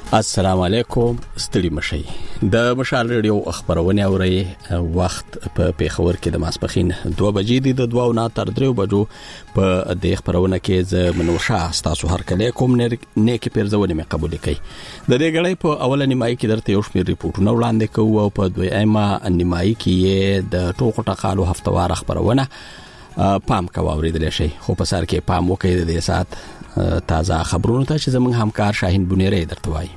السلام علیکم ستړي مشي د مشال ریډیو خبرونه اوري وخت په پیښور کې د ماسپخین 2 بجې دي د 2 نه تر 3 بجو په د خبرونه کې ز منوشه تاسو هر کله کوم نیکی پیرزونه مې قبول کړي د دې غړې په اوله نیمایي کې درته یو شمېر ریپورتونه وړاندې کوو او په دویمه نیمایي کې د ټوکو ټقالو هفتوار خبرونه پام کوي شي خو په سر کې پام وکړي د دې سات تازه خبرونه ته چې زموږ همکار شاهین بنيري درته وایي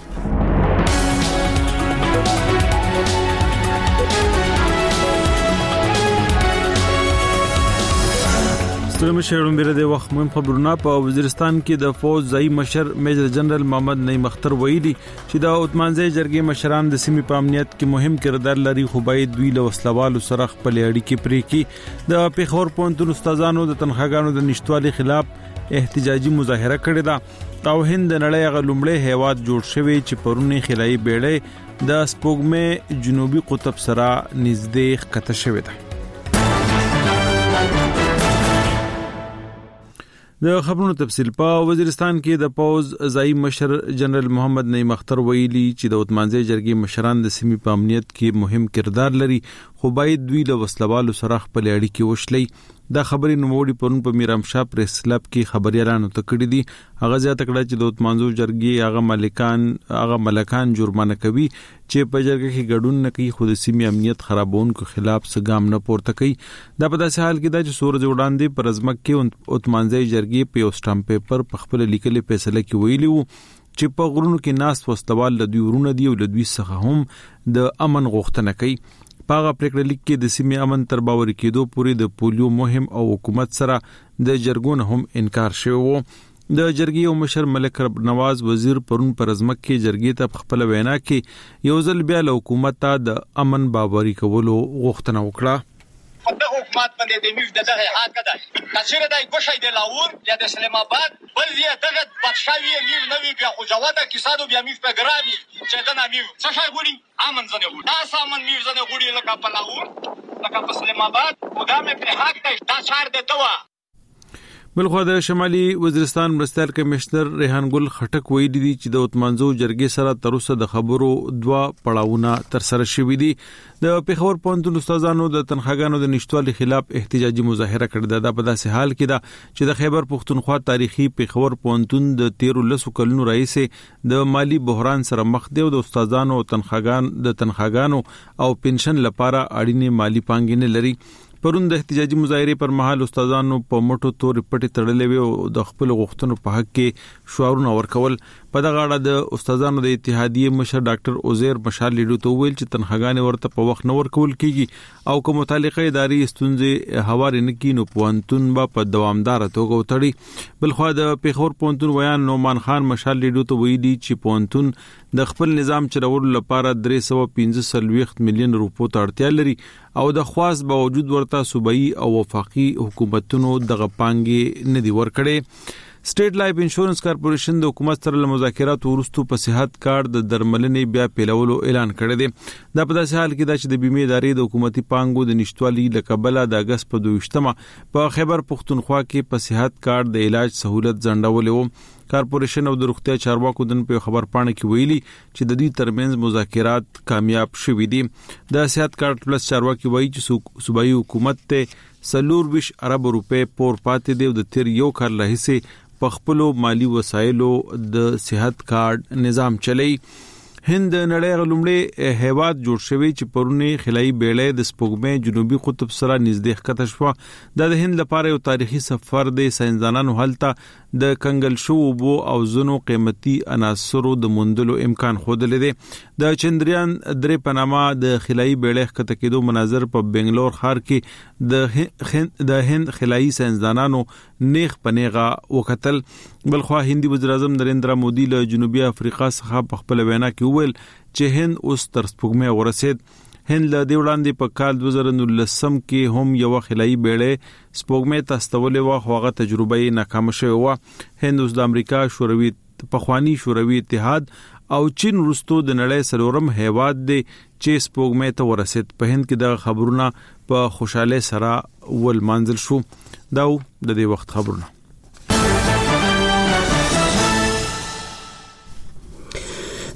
ستړي شهرونو بیره د وخت مهم خبرونه په وزیرستان کې د فوج ځای مشر میجر جنرال محمد نعیم اختر ویلي چې د عثمانزي جرګې مشران د سیمې په امنیت کې مهم کردار لري خو باید دوی له وسلوالو سره خپل اړیکې پرې کړي د پیښور پوهنتون استادانو د تنخواګانو د نشټوالي خلاف احتجاجي مظاهره کړې ده او هند د نړۍ غلومړی هیواد جوړ شوی چې پرونی خلای بیړې د سپوږمۍ جنوبي قطب سره نږدې ښکته شوی ده د خبرونو تفصیل په وزیرستان کې د پوز ځای مشر جنرال محمد نعیم اختر ویلي چې د عثمانزي جرګې مشران د سیمې په امنیت کې مهم کردار لري خو باید دوی له وسلوالو سره خپل اړیکې وشلي دا خبري نوموړي پرون په میرام شاه پریس کلب کې خبريالانو ته کړې دي هغه ځات کړه چې د عثمانزو جرګې هغه ملکان جرمانه کوي چې په جرګه کې ګډون نه کوي خو د سیمې امنیت خرابونکو خلاف سګام نه پورته کوي دا په داسې حال کې دا چې سورج وړاندې پر ازمک کې عثمانزي جرګې په سټامپ پیپر په خپل لیکلي فیصله کې ویلي وو چې په غرونو کې ناس وسلوال د دوی ورونه دی او د دوی څخه هم د امن غوښتنه کوي پاغه پریکړه لیک کې د سیمې امن تر باور کېدو پورې د پولیو مهم او حکومت سره د جرګون هم انکار شوی وو د جرګې او مشر ملک رب نواز وزیر پرون پر ازمک کې جرګې ته خپل وینا کې یو ځل بیا له حکومت ته د امن باوري کولو غوښتنه وکړه د حکومت باندې د میو دغه حق ده کچېره دای ګوشای د لاور یا د اسلام آباد بل یې دغه بادشاہي میو نوې بیا خو جواده کیسادو بیا میو په ګرامي چې دا میو څه شای ګوري امن زنه وو دا سامان میو زنه ګوري لکه په لاور لکه په اسلام آباد خدامه په حق ده دا چار ده توا بلخو د شمالي وزیرستان مرستیال کمشنر ریحان ګل خټک ویلي دي چې د عثمانزو جرګې سره تر اوسه د خبرو 2 پړاوونه تر سره شوي دي د پیښور پوهنتون استادانو د تنخواګانو د نشټوالي خلاف احتجاجي مظاهره کړې ده په داسې حال کې ده چې د خیبر پښتونخوا تاریخي پیښور پوهنتون د 13 کلونو رئیس د مالی بحران سره مخ دی او د استادانو تنخواګانو او پنشن لپاره اړینې مالی پانګې نه لري پرون د احتجاجي مظاهره پر مهال استادانو په موټو تورې پټې تړلې وي او د خپل غوښتنو په حق کې شعارونه ورکول په دغه اړه د استادانو د اتحادیې مشر ډاکټر عزیر مشال لیډو ته ویل چې تنخواګانې ورته په وخت نه ورکول کیږي او کوم متعلقه ادارې ستونزې هوارې نه کینو پوهنتون په دوامدار توګه وتړي بلخو د پیښور پوهنتون ویان نومان خان مشال لیډو ته ویلي چې پوهنتون د خپل نظام چلولو لپاره 345 مليون روپو ته اړتیا لري او د خواص باوجود ورته صوبایي او وفاقي حکومتونو دغه پانګې نه دی ورکړي سټیټ لایف انشورنس کارپوریشن د حکومت سره مذاکرات ورستو په صحت کارت د درملنې بیا پیلولو اعلان کړی دی دا په داسې حال کې دا چې د بیمې ادارې د حکومتي پانګو د نشټوالي لکبله د اگست په 22مه په خیبر پښتونخوا کې په صحت کارت د علاج سہولت ځنډولې و کارپوریشن او د روغتیا چارواکو دن په خبر پاڼه کې ویلي چې د دې ترمنځ مذاکرات کامیاب شوي دي د صحت کارت پلس چارواکي وایي چې صوبایي حکومت ته 24 ارب روپے پور پاتې دی او د تیر یو کال راهیسې په خپلو مالی وسایلو د صحت کارت نظام چلی هند نړۍ غلومړی هیواد جوړ شوی چې پرونی خلای بیړې د سپوږمۍ جنوبي قطب سره نږدې ښکته شو د هند لپاره یو تاریخي سفر دی ساينسدانانو هلته د کنګل شو بو او زنو قیمتي عناصرو د موندلو امکان خوده دی د چندریان درې پنامه د خلای بیړې ښکته کېدو مناظر په بنگلور ښار کې د هند خلای ساينسدانانو نیغ پنیغه وکتل بلخو هندي وزیر اعظم نریندرا مودي له جنوبي افریقا څخه په خپل وینا کې ویل چې هند اوس تر سپوږمۍ ورسید هند له دې وړاندې په کال 2019 کې هم یو خلای بیړې سپوږمۍ ته استولې و خو هغه تجربه یې ناکام شوه و هند اوس د امریکا شوروي پخوانی شوروي اتحاد او چین وروسته د نړۍ سلورم هیواد دی چې سپوږمۍ ته ورسید په هند کې د خبرونه په خوشاله سره ول منزل شو دا د دې وخت خبرونه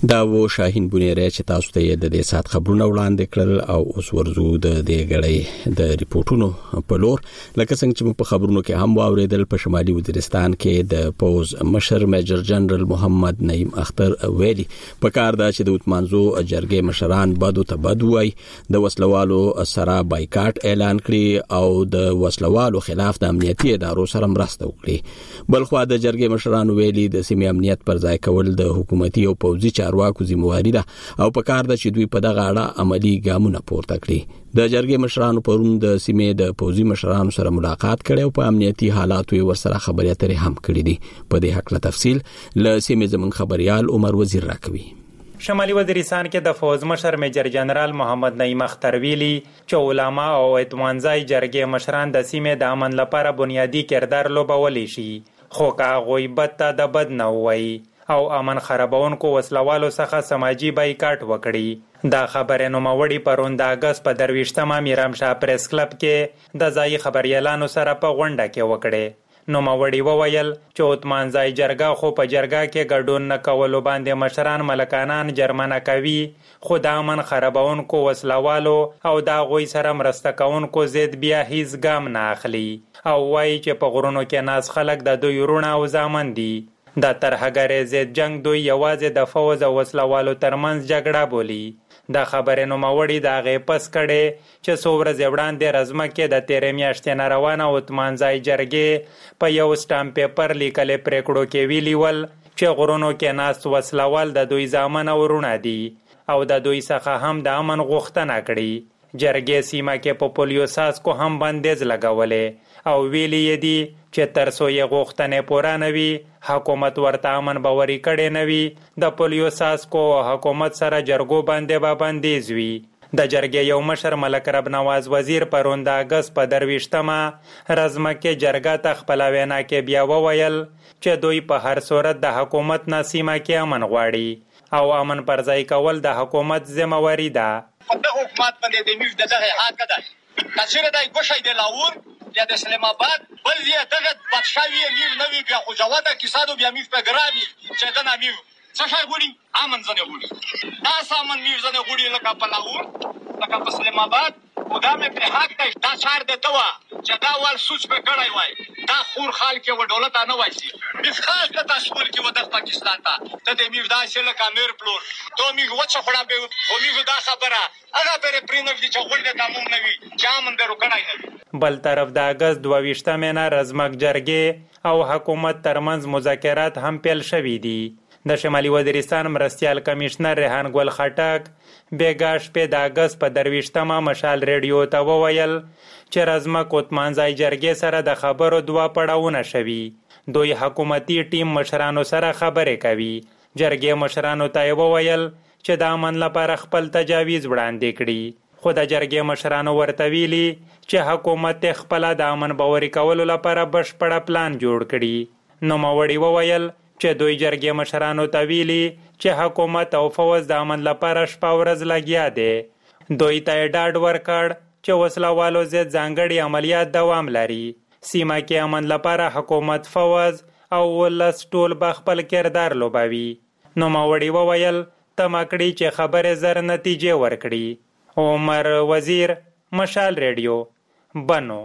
دا و شاهین بونیری چې تاسو ته د دې سات خبرونه وړاندې کړل او اوس ورزو د دې غړې د ریپورتونو په لور لکه څنګه چې په خبرونو کې هم واوریدل په شمالي وزیرستان کې د پوز مشر میجر جنرال محمد نعیم اختر ویلي په کار دا چې د وتمانزو جرګې مشران بدو ته بد وای د وسلوالو سره بایکاټ اعلان کړي او د وسلوالو خلاف د امنیتي ادارو سره مرسته وکړي بلخو د جرګې مشران ویلي د سیمې امنیت پر ځای کول د حکومتي او پوځي چارواکو ذمہواری ده او په کار ده چې دوی په دغه اړه عملی ګامونه پورته کړي د جرګې مشرانو پرون د سیمې د پوځي مشرانو سره ملاقات کړي او په امنیتي حالاتو ورسره خبرې اترې هم کړې دي په دې حق له تفصیل له سیمې زمون خبريال عمر وزیر راکوي شمالي وزیرستان کې د فوز مشر میجر جنرال محمد نعیم اختر ویلي چې علما او اتمانځای جرګې مشران د سیمې د امن لپاره بنیادی کردار لوبولی شي خو کا غیبت ته د بد نه وای او امن خرابونکو وسلوالو څخه سماجی بایکاټ وکړي دا خبره نو موړي پروند اگست په درويشتمه میرام شاه پریس کلب کې د ځای خبريالانو سره په غونډه کې وکړي نو موړي وویل چې اتمانځای جرګه خو په جرګه کې ګډون نه کولو باندې مشران ملکانان جرمنه کوي خو د امن خرابونکو وسلوالو او دا غوي سره مرسته کوونکو زید بیا هیڅ ګام نه اخلي او وایي چې په غرونو کې ناس خلک د دوی ورونه او ځامن دي د ترهګرې ضد جنگ دوی یوازې د فوز او وسلوالو ترمنځ جګړه بولي د خبرې نوموړي د هغې پس کړي چې څو ورځې وړاندې رزمه کې د تېرې میاشتې نه روانه اتمانځای جرګې په یو سټامپ پیپر لیکلې پریکړو کې ویلي ول چې غرونو کې ناست وسلوال د دوی زامن او ورونه دي او د دوی څخه هم د امن غوښتنه کړي جرګې سیمه کې په پولیو ساسکو هم بندیز لګولې او ویلي یې دي چې تر څو یې غوښتنې پوره نه وي حکومت ورته امن باوري کړی نه وي د پولیو ساسکو حکومت سره جرګو باندې به بندیز وي د جرګې یو مشر ملک رب نواز وزیر پرون د اگست په درويشتمه رزمه کې جرګه ته خپل وینا کې بیا وویل چې دوی په هر صورت د حکومت نه سیمه کې امن غواړي او امن پر ځای کول د حکومت ذمہواری ده د حکومت باندې د میو دغه حق ده کچېره دای ګوشای د لاور یا د اسلام آباد بل یې دغه بادشاہي میر نوی بیا خو جواده کیسادو بیا میو په ګرامي چې دا نامیو څه شي غوړي امن ځنه غوړي دا سامان میو ځنه غوړي لکه په لاور لکه په اسلام آباد خدا مې په حق ته دا چار د توا چې دا ول سوچ په کړای وای دا خور خال کې و دولت نه وایي د خاص د تاسول کې و د پاکستان ته د میو دا چې لکه میر پلور ته میو وڅ خړا به او میو دا خبره هغه پر پرینو چې غوړي د تموم نوي جامن درو کړای نه بل طرف د اگست 22 مینه رزمک جرګې او حکومت ترمنځ مذاکرات هم پیل شوي دي د شمالي وزیرستان مرستیال کمشنر ریحان ګل خټک بیګاش په د اگست په 22 مشال ریډیو ته وویل چې رزمک اتمانځای جرګې سره د خبرو دوه پړاوونه شوي دوی حکومتي ټیم مشرانو سره خبرې کوي جرګې مشرانو ته وویل چې د امن لپاره خپل تجاویز وړاندې کړي خو د جرګې مشرانو ورته ویلي چې حکومت خپل د امن باوري کولو لپاره بشپړ پلان جوړ کړي نو موړي وویل چې دوی جرګې مشرانو ته ویلي چې حکومت او فوز د امن لپاره شپه ورځ لګیا دي دوی ته ډاډ ورکړ چې وسلوالو ضد ځانګړي عملیات دوام لري سیمه کې امن لپاره حکومت فوز او ولس ټول به خپل کردار لوبوي نو موړي وویل تمکړي چې خبره زر نتیجه ورکړي عمر وزیر مشال ریډیو بنو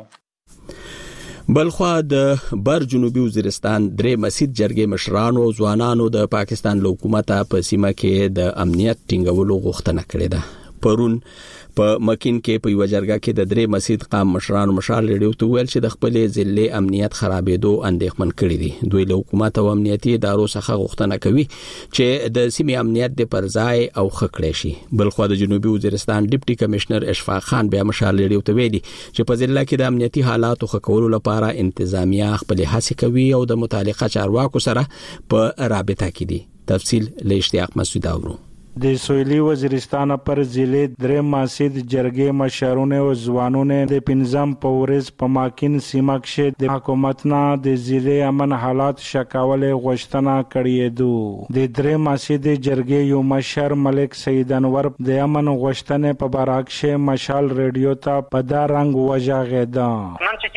بلخوا د بر جنوبي وزیرستان درې مسجد جرګې مشرانو او ځوانانو د پاکستان له حکومت په سیمه کې د امنیت ټینګولو غوښتنه کړې ده پرون په مکین کې په وجرګه کې د درې مسجد قام مشرانو مشال ریډیو ته ویل چې د خپل ضلع امنیت خرابېدو اندېښمن کړي دي دوی له حکومت او امنیتي ادارو څخه غوښتنه کوي چې د سیمې امنیت د پرځای او خکړې شي بلخو د جنوبي وزیرستان ډیپټي کمشنر اشفاق خان بیا مشال ریډیو ته ویلي چې په ضلع کې د امنیتي حالاتو خکولو لپاره انتظامیه خپل هڅې کوي او د متعلقه چارواکو سره په رابطه کې دي تفصیل له اشتیاق مسعود اورو د سویلی وزیرستان پر ضلع درې مسجد جرګې مشرونه او ځوانونه د پنځم پورز په ماکین سیمه کې د حکومت نه د ضلع امن حالات شکاولې غوښتنه کړې ده د درې مسجد جرګې یو مشر ملک سید انور د امن غوښتنې په باره کې مشال ریډیو ته په دا رنګ وژغېده نن چې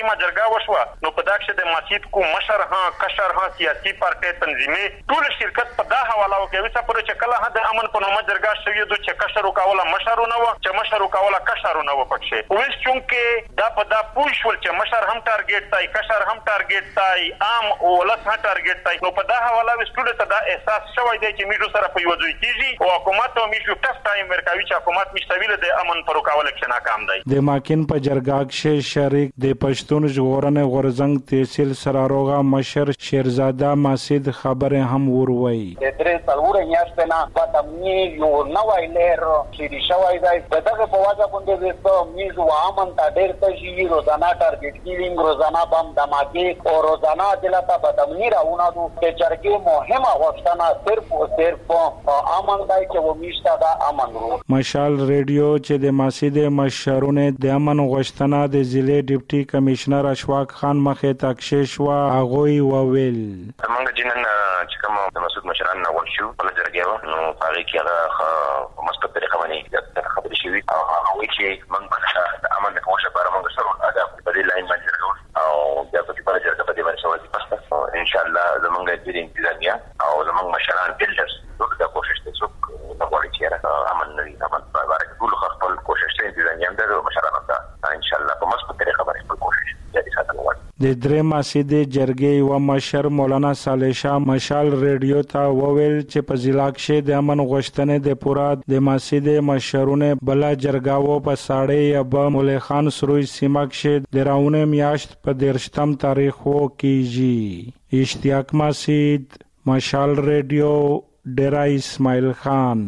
سیمه جرګه وشوه نو په دا کې د مسجد کو مشر کشر سیاسي پارټي تنظیمي ټول شرکت په دا حواله وکوي چې کله د امن په نوم جرګه شوی د چې کشر وکوله مشرونه و چې مشر وکوله کشرونه و پکې اوس چونکه دا په دا پوښول چې مشر هم ټارګټ تای کشر هم ټارګټ تای عام ولس هم ټارګټ تای نو په دا حواله وسټول ته دا احساس شوی دی چې میډو سره په یوځای کیږي او حکومت او میډو ټف ټایم ورکوي چې حکومت مشتویل د امن پر وکاوله کې ناکام دی د ماکین په جرګه کې شریک د پښتون ژغورنې غورزنګ تحصیل سراروغا مشر شیرزاده مسجد خبره هم وروي د درې څلور میاشتې نه پاتمنی یو نوای لهر چې شوی دی دغه په واجب باندې د میز و امن ته ډېر تشي روزانه ټارګټ کیلینګ روزانه بم دماکي او روزانه دلته پاتمنی راونه د جرګې مهمه غوښتنه صرف امن دی چې و میشته دا امن رو مشال ریډیو چې د مسجد مشرونه د امن غوښتنه د ضلع ډیپټي کمشنر اشواق خان مخه تکشش وا اغوي وویل موږ جنن چې کوم د مسجد مشران نو شو په جرګه نو هغه کې هغه مثبت طریقه باندې خبرې شوې او هغه چې موږ باندې د امن کومه لپاره موږ سره ادب په دې لاین باندې او بیا په دې باندې جرګه په دې باندې شوې پسته ان شاء الله زمونږ د انتظامیه او زمونږ مشران بلډرز ټول دا کوشش کوي چې د غوړي چیرې امن نوي امن په اړه ټول خپل کوشش کوي انتظامیه د مشرانو ته ان شاء الله په مثبت طریقه باندې خپل کوشش جاري ساتل غواړي د درې مسجد جرګې و مشر مولانا صالح شاه مشال ریډیو ته وویل چې په ضلع کې د امن غوښتنې د پورا د مسجد مشرونه بل جرګاو په ساړې ابا مولوی خان سروي سیمه کې د راونه میاشت په 13 تاریخو کېږي اشتیاق مسجد مشال ریډیو ډیرا اسماعیل خان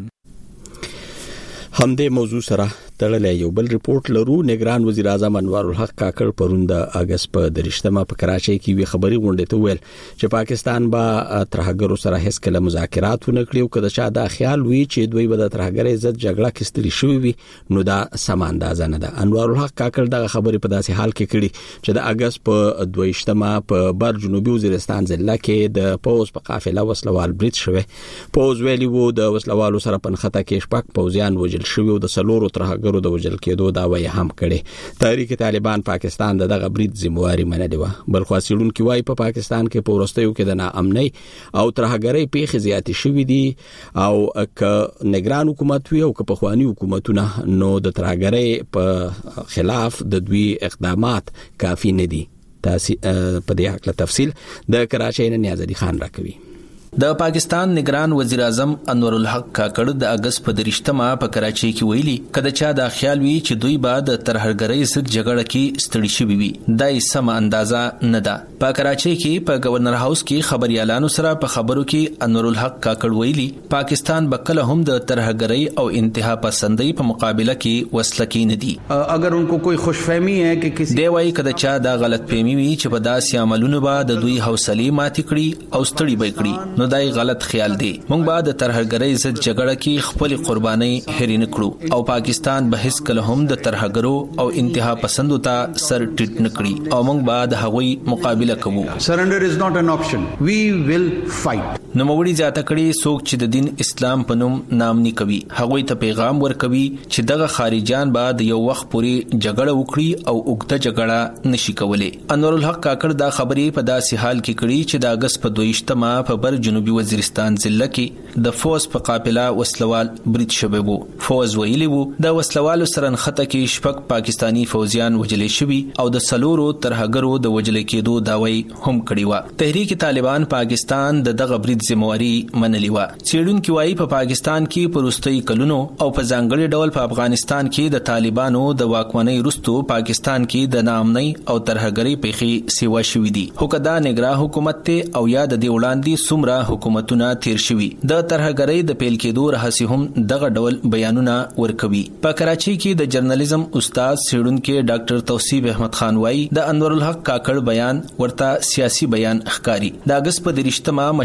همدې موضوع سره تړلې یو بل ریپورت لرو نگران وزیر اعظم انوار الحق کاکړ پرون د اگست په 13مه په کراچۍ کې وی خبري غونډه ته ویل چې پاکستان با ترهګرو سره هیڅ کله مذاکرات ونه کړي او کله چې دا خیال وی چې دوی به د ترهګرۍ ضد جګړه کې ستړي شوی وي نو دا سم اندازه نه ده انوار الحق کاکړ دغه خبري په داسې حال کې کړي چې د اگست په 22مه په بر جنوبي وزیرستان ضلع کې د پوز په قافله وسلوال برید شوه پوز ویلی وو د وسلوالو سره پنخته کې شپږ پوزیان وجل شوی او د سلورو ترهګرو د وجل کېدو دا وایي هم کړي تحریک طالبان پاکستان دغه برید ذمہواری منلې و بل خو سیړون کې وایي په پاکستان کې پورستیو کې د ناامنۍ او ترهګرۍ پیښې زیاتې شوې دي او ک نگران حکومت وي او ک په خواني حکومتونه نو د ترهګرۍ په خلاف د دوی اقدامات کافي نه دي تاسو په دې حق له تفصیل د کراچۍ نه نیاز علي خان راکوي د پاکستان نگران وزیر اعظم انور الحق کاکړ د اگست په 13مه په کراچۍ کې ویلي کله چې دا خیال وی چې دوی بعد ترهګرۍ ضد جګړه کې ستړي شوي وي دا سم اندازه نه ده په کراچۍ کې په گورنر هاوس کې خبريالانو سره په خبرو کې انور الحق کاکړ ویلي پاکستان بکله هم د ترهګرۍ او انتها پسندۍ په مقابله کې وسله کې نه دي اگر انکو کوئی خوشفهمی ہے کہ کسی دی وایي کله چې دا غلط فهمي وي چې په داسې عملونو به د دوی حوصله ماتي کړي او ستړي به کړي نو دای غلط خیال دی مونږ به د ترهګرۍ ضد جګړه کې خپل قرباني هرې نه کړو او پاکستان به هیڅ کله هم د ترهګرو او انتها پسندو ته سر ټیټ نه کړي او مونږ به د هغوی مقابله کوو surrender is not an option we will fight نو موري ځاته کړي څوک چې د دین اسلام په نوم نامني کوي هغوی ته پیغام ورکوي چې دغه خارجيان به د یو وخت پورې جګړه وکړي او اوږده جګړه نشي کولای انور الحق کاکړ دا خبرې په داسې حال کې کړي چې د اگست په 22مه په بر جنوبي وزیرستان ضلع کې د فوز په قافله وسلوال برید شوی وو فوز ویلی وو د وسلوالو سره نخته کې شپږ پاکستانی فوجیان وجل شوی او د سلورو ترهګرو د وجل کېدو داوی هم کړی و تحریک طالبان پاکستان دغه برید ذمہواری منلی و چیرونکو وايي په پاکستان کې پروستي کلونو او په ځانګړي ډول په افغانستان کې د طالبانو د واکمنۍ وروسته پاکستان کې د ناامنۍ او ترهګرۍ پیښې سیوا شوې دي خو کدا نگران حکومت ته او یا د وړاندې سمرا حکومتونه تیر شوي د ترهګرۍ د پیل کېدو رهسي هم دغه ډول بیانونه ورکوي په کراچۍ کې د جرنالیزم استاد سیړونکو ډاکټر توصیف احمد خان وايي د انور الحق کاکړ بیان ورته سیاسي بیان ښکاری د اگست په 13مه مشال ریډیو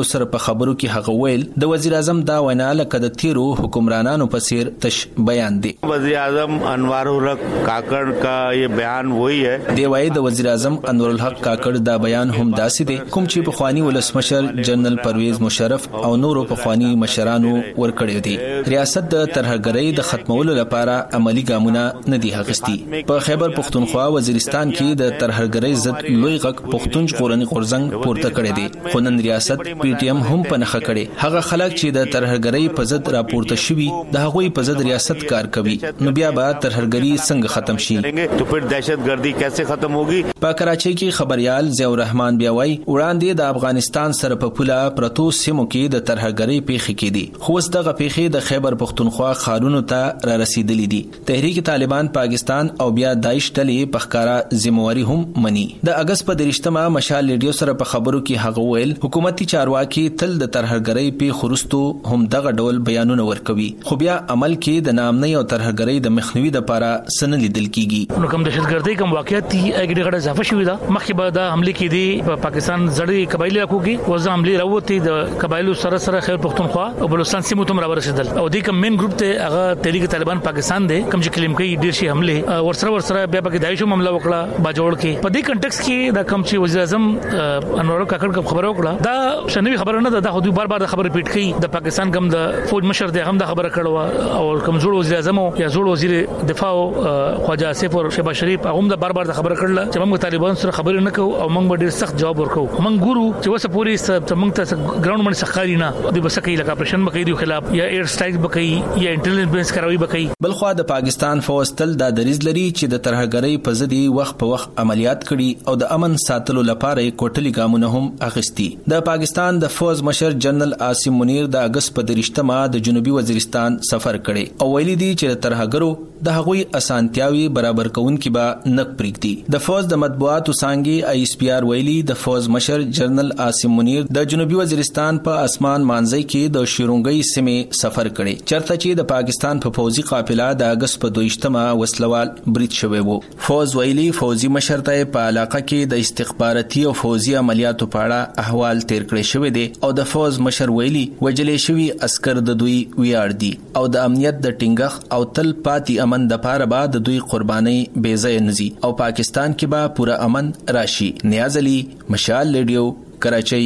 ریډیو سره په خبرو کې هغه ویل د وزیر اعظم دا وینا لکه د تیرو حکمرانانو په څیر تش بیان دی. وزیر اعظم انوار الحق کاکڑ کا یہ بیان وہی ہے. دی وايي د وزیر اعظم انور الحق کاکڑ دا بیان هم داسې دی کوم چې په خواني ولسمشر جنرال پرویز مشرف او نورو په خواني مشرانو ورکړی دی. ریاست د ترهګرۍ د ختمولو لپاره عملی ګامونه نه دي اخیستي. په خیبر پختونخوا وزیرستان کې د ترهګرۍ ضد لوی غږ پختون ژغورنې غورځنګ پورته کړی دی. خو نن ریاست پی ټی ایم هم په نخښه کړي هغه خلک چې د ترهګرۍ په ضد راپورته شوي د هغوی په ضد ریاست کار کوي. نو بیا به ترهګرۍ څنګه ختم شي؟ تو پھر دہشتگردی کیسے ختم ہوگی؟ په کراچۍ کې خبريال ضیاء الرحمن بیا وايي وړاندې د افغانستان سره په پوله پرتو سیمو کې د ترهګرۍ پیښې کې دي خو اوس دغه پیښې د خیبر پختونخوا ښارونو ته را رسیدلې دي. تحریک طالبان پاکستان او بیا داعش ډلې په ښکارا ذمہواری هم مني. د اگست په 30مه مشال ریډیو سره په خبرو کې هغه ویل حکومتي چارواکي تل د ترهګرۍ په خورستو هم دغه ډول بیانونه ورکوي خو بیا عمل کې د نامنۍ او ترهګرۍ د مخنیوي لپاره سن لیدل کیږي. نو کوم دهشتګردۍ کوم واقعیت دي اګډه غړ اضافه شوې ده مخکې به دا حمله کې دي په پاکستان زړې قبایلی حقوقي وزه حمله راوتی د قبایلو سره سره خیر پختونخوا او بلوچستان سیمو ته راورسېدل او د کوم مین ګروپ ته هغه تحریک طالبان پاکستان دی کوم چې کلیم کوي ډیر شي حمله ورسره بیا پکې دایښو معاملې وکړه باجوړ کې په دې کنټکس کې دا کوم چې وزیر اعظم انور کاکړ کوم خبره وکړه دا شنوي خبره نه ده دا خو بار د خبره پیټ کوي د پاکستان کوم د فوج مشر دی هم د خبره کړو او کوم جوړ وزیر اعظم یا جوړ وزیر دفاع خواجه آصف او شهباز شریف هم د بار د خبره کړل چې موږ طالبان سره خبرې نه کوو او موږ ډیر سخت جواب ورکو. موږ ګورو چې وسه پوری موږ ته ګراوند باندې سخاري نه دی بس کوي لکه اپریشن بکې دی خلاف یا ایر سټرایک بکې یا انټيليجنس کاروي بکې. بل خو د پاکستان فوج تل د دریز لري چې د ترهګرۍ په ضد وخت په وخت عملیات کړي او د امن ساتلو لپاره کوټلي ګامونه هم اخیستي. د پاکستان د فوج مشر جنرال عاصم منیر د اگست په 30مه د جنوبي وزیرستان سفر کړي او ویلي دي چې د ترهګرو د هغوی اسانتیاوي برابر کوونکې به نک پریږدي. د فوج د مطبوعاتو څنګه ای اس پی آر ویلي د فوج مشر جنرال عاصم منیر د جنوبي وزیرستان په اسمان مانځي کې د شیرونګي سیمې سفر کړي چرته چې د پاکستان په فوجي قافله د اگست په 20مه وسلوال برید شوی وو. فوج ویلي فوجي مشر ته په علاقه کې د استخباراتي او فوجي عملیاتو په اړه احوال تیر کړی شوی دی او د فوج مشر ویلي وجلې شوی عسكر د دوی ویاړ دي او د امنیت د ټینګښ او تل پاتې امن د پاره بعد د دوی قرباني بې ځای نزي او پاکستان کې به پورا امن راشي. نیاز علي مشال ریډیو کراچۍ.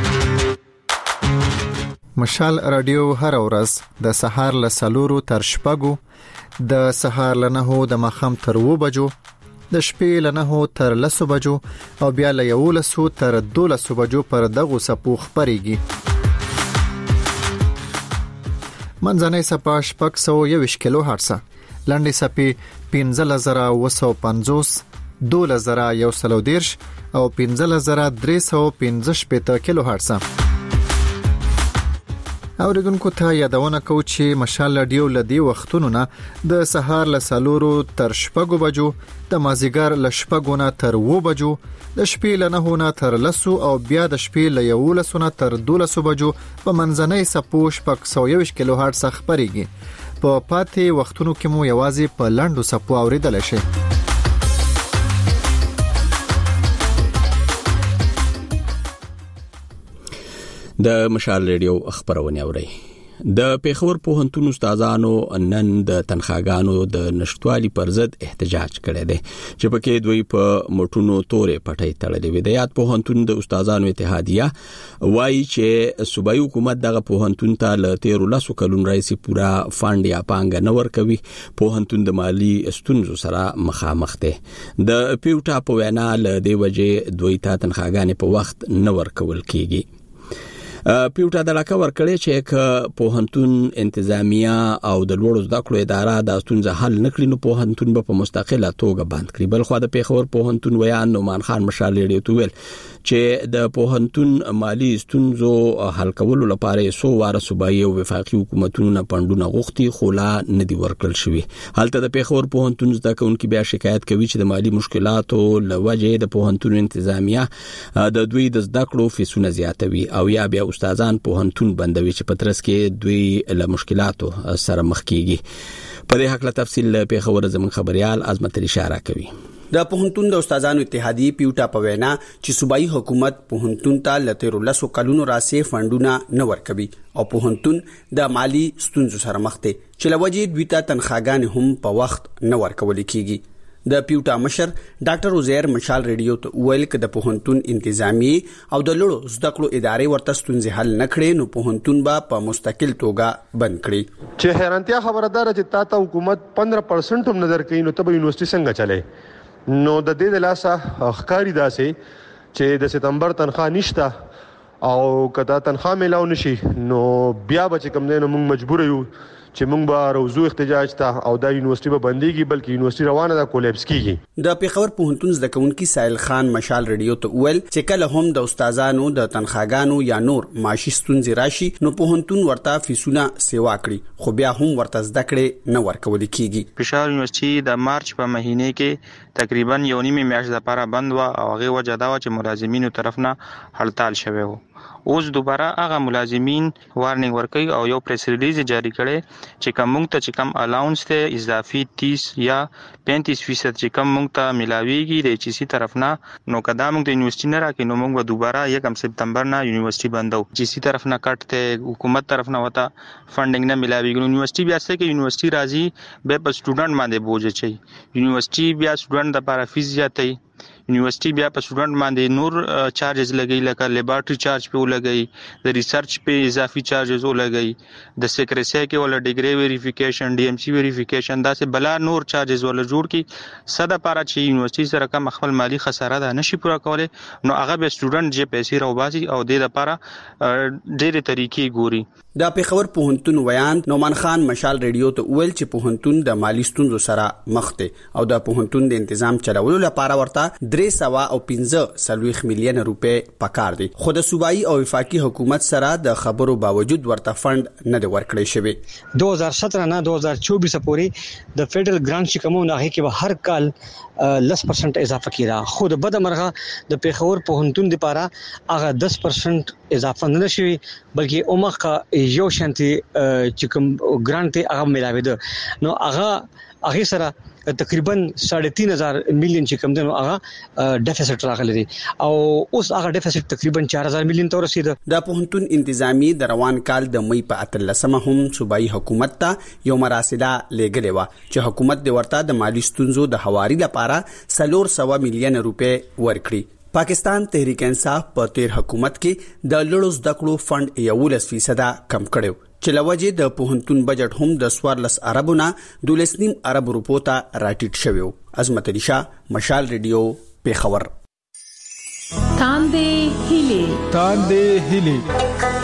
مشال رادیو هر ورځ د سهار له 4 تر 6 د سهار له 9 د مخام تر 2 بجو د شپې له 9 تر 10 بجو او بیا له 11 تر 12 بجو پر دغه سپو خبريږي. منځنۍ سپا 621 کیلو هرتز لنډي سپي 15950 12110 او 15315 کیلو هرتز. اوریدونکو ته یادونه کوم چې مشال رادیو لدی وختونو نه د سهار له 4 تر 6 بجو د مازیګر له 6 نه تر 2 بجو د شپې له 9 نه تر 10 او بیا د شپې له 11 نه تر 12 بجو په منځنۍ سپو 621 کیلو هرتز خبريږي. په پاتې وختونو کې مو یوازې په لاندو سپو اوریدل شي. د مشال ریډیو خبرونه اوري. د پیښور پوهنتون استادانو نن د تنخواګانو د نشټوالي پر ضد احتجاج کړی دی چې پکې دوی په مټونو تورې پټۍ تړلې وي. د یاد پوهنتون د استادانو اتحادیه وایي چې صوبایي حکومت دغه پوهنتون ته له 13 کلونو راځي پورا فاند یا پانګه نه ورکوي. پوهنتون د مالی ستونزو سره مخامخ دی. د پیوټا په وینا له دې وجې دوی ته تنخواګانې په وخت نه ورکول کیږي. پیوټا د علاقه ورکړي چې پوهنتون انتظامیه او د لوړو زده کړو اداره د ستونزې حل نکړي نو پوهنتون به په مستقله توګه بند کړي. بل خو د پیښور پوهنتون ویان نومان خان مشال ریډیو ته ویل چې د پوهنتون مالی ستونزو حل کولو لپاره 100 واره صوبایي او وفاقي حکومتونو پندونه غوښتي خو لا نه دی ورکړل شوی. هلته د پیښور پوهنتون زده کوونکي بیا شکایت کوي چې د مالی مشکلاتو لوجې د پوهنتون انتظامیه د دوی د زده کړو فیسونه زیاتوي او یا بیا استادان پوهنتون بندوي چې پترس کې دوی له مشکلاتو سره مخ کیږي. په دې حق له تفصیل پیښور زمون خبريال عظمت اشاره کوي. د پوهنتون د استادانو اتحادیه پیوټا په وینا چې صوبایي حکومت پوهنتون ته لته 13 کلونو راسي فندونه نه ورکوي او پوهنتون د مالی ستونزو سره مخ دی چې لوجې دوی ته تنخواګانې هم په وخت نه ورکول کیږي. د پیوټا مشر ډاکټر عزیر مشال ریډیو ته ویل ک د پوهنتون انتظامی او د لړو زده کړو ادارې ورته ستونزې حل نکړي نو پوهنتون به په مستقل توګه بند کړي. چې حیرانتیا خبره ده چې تاسو حکومت 15% هم نظر کوي نو ته به یونیورسيټي څنګه چلے نو د دې لاسه ښکاری داسې چې د سپتمبر تنخواه نشته او کدا تنخواه ملاو نشي نو بیا به کوم نه موږ مجبور یو چې موږ به روزو احتجاج ته او د یونیورسيټي به بنديږي بلکې یونیورسيټي روانه ده کولیپس کیږي. د پیښور پوهنتون زده کوونکي سایل خان مشال ریډیو ته ویل چې کله هم د استادانو د تنخواګانو یا نور معاشي ستونزې راشي نو پوهنتون ورته فیسونه سیوا کړي خو بیا هم ورته زده کړې نه ورکول کیږي. پیښور یونیورسيټي د مارچ په مهینه کې تقریبا یو نیمه میاشت لپاره بند و او هغه وجه دا و چې ملازمینو طرف نه هړتال شوه. اوس دوباره هغه ملازمین وارنینګ ورکوي او یو پریس ریلیز جاری کړي چې کوم ته چې کم الاونس ته اضافي 30 یا 35% چې کم مونږ ته ملاويږي د ایچ سی طرف نه نو کدا مونږ د یونیورسيټي نه راکې نو مونږ دوباره 1 سپتمبر نه یونیورسيټي بندو ایچ سی طرف نه کټ ته حکومت طرف نه وتا فندینګ نه ملاويږي. یونیورسيټي بیا څه کې یونیورسيټي راځي به په سټوډنټ باندې بوج چي یونیورسيټي بیا سټوډنټ لپاره فیس زیاتې یونیورسيټي بیا په سټوډنټ باندې نور چارجز لګي لکه لیبارټري چارج په لګي د ریسرچ په اضافي چارجز لګي د سیکریسي کې ول ډیګري ویریفیکیشن ډي ام سی ویریفیکیشن دا سه بلا نور چارجز ول جوړ کی صد لپاره چې یونیورسيټي سره کم خپل مالی خساره ده نشي پوره کوله نو هغه به سټوډنټ چې پیسې راوباسي او د لپاره ډېرې طریقې ګوري. د پیښور پوهنتون ویان نومان خان مشال ریډیو ته ویل چې پوهنتون د مالی ستونزو سره مخ دی او د پوهنتون د تنظیم چلولو لپاره ورته 315 میلیون روپے پکار دي خو د صوبایي او وفاقي حکومت سره د خبرو باوجود ورته فند نه دی ورکړی شوی. 2017 نه 2024 پورې د فدرل ګرانټ چې کومه نه کې به هر کال 10% اضافه کیږي خو د بده مرغه د پیښور پوهنتون لپاره هغه 10% اضافه نه شوی بلکې اومخه یو شانتي چې کوم ګرانټ هغه ملاوي ده نو هغه سره تقریبا 3.5 میلیون چې کوم دنو هغه ډیفیسټ راغلی او اوس هغه ډیفیسټ تقریبا 4000 میلیون ته رسیده. د پوهنتون انتظامی د روان کال د مې په 13 هم صوبایي حکومت ته یو مراسله لګلې و چې حکومت د ورته د مالی ستونزو د حواري لپاره 400 میلیون روپے ورکړي. پاکستان تحریک انصاف په تیر حکومت کې د لړو زده کړو فند 11% کم کړو چې لوجه د پوهنتون بجټ هم د 14 اربونه 12.5 ارب روپو ته راټیټ شوی. عظمت علی شاه مشال ریډیو پیښور. تاندې هلي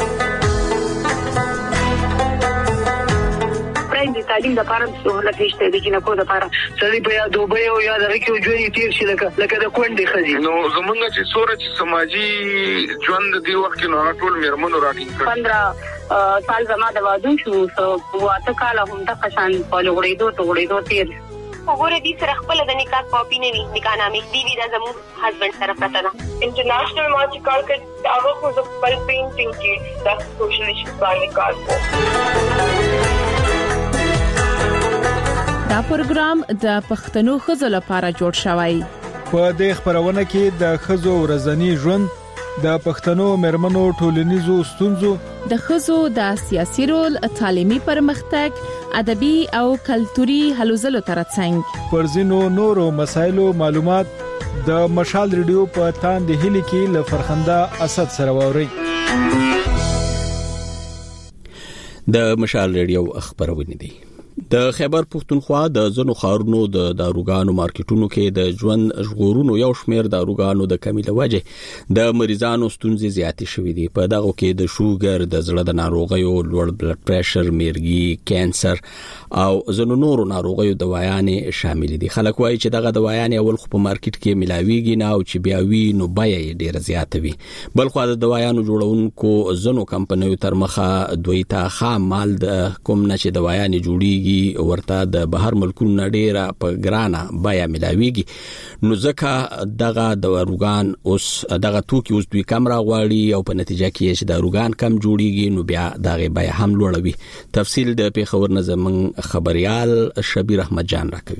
د تعلیم لپاره سہولت نشته د جنکو لپاره سړي په یا دوبه او یا د کې ژوند تیر شي لکه د کونډې خزي نو زمونږ چې سورج سماجی ژوند دی وخت نو ټول میرمنو راټینګ 15 سال زما د واده شو واته کال هم د قشان په لوړېدو تیر وګوره دې سره خپل د نکاح کاپی نه وي نکاح نامې دی وی د زمو هسبند سره پته ده. انټرنیشنل مارچ کال کې هغه خو د خپل پینټینګ کې د سوشل ایشوز باندې کار کوي. دا پروګرام د پښتنو خزو لپاره جوړ شوی. په دې خبرونه کې د خزو ورځنی ژوند د پښتنو مرمنو ټولنیزو ستونزو د خزو د سیاسي رول تعلیمي پرمختګ ادبي او کلتوري هلو ځلو ترڅنګ پر ځینو نورو مسایلو معلومات د مشال ریډیو په تاندې هلي کې ل فرخنده اسد سره ووري. د مشال ریډیو خبرونه دي. د خیبر پختونخوا د زنو خارونو د داروګانو مارکیټونو کې د ژوند ژغورونو یو شمیر داروګانو د کمی لوجه د مریضانو ستونزې زیاتې شوې دي. په دغه کې د شوګر د زړه د ناروغیو لوړ بلډ پريشر میرګي کانسر او زنو نورو ناروغیو دوايانې شامل دي. خلک وایي چې دغه دوايانې اول خو په مارکیټ کې ملاويږي نه او چې بیا وی نو بیا یې ډیره زیاته وي. بل خو د دوايانو جوړونکو زنو کمپنیو تر مخه دوی ته خام مال د کوم نه چې دوايانې جوړي ورته د بهر ملکونو ډیره په ګرانه بیا ملاويږي نو ځکه دغه داروګان اوس دغه توکي اوس دوی کم راغواړي او په نتیجه کې چې داروګان کم جوړیږي نو بیا دغه بیا هم لوړوي. تفصیل د پیښور نظم خبريال شبیر احمد جان راکوي.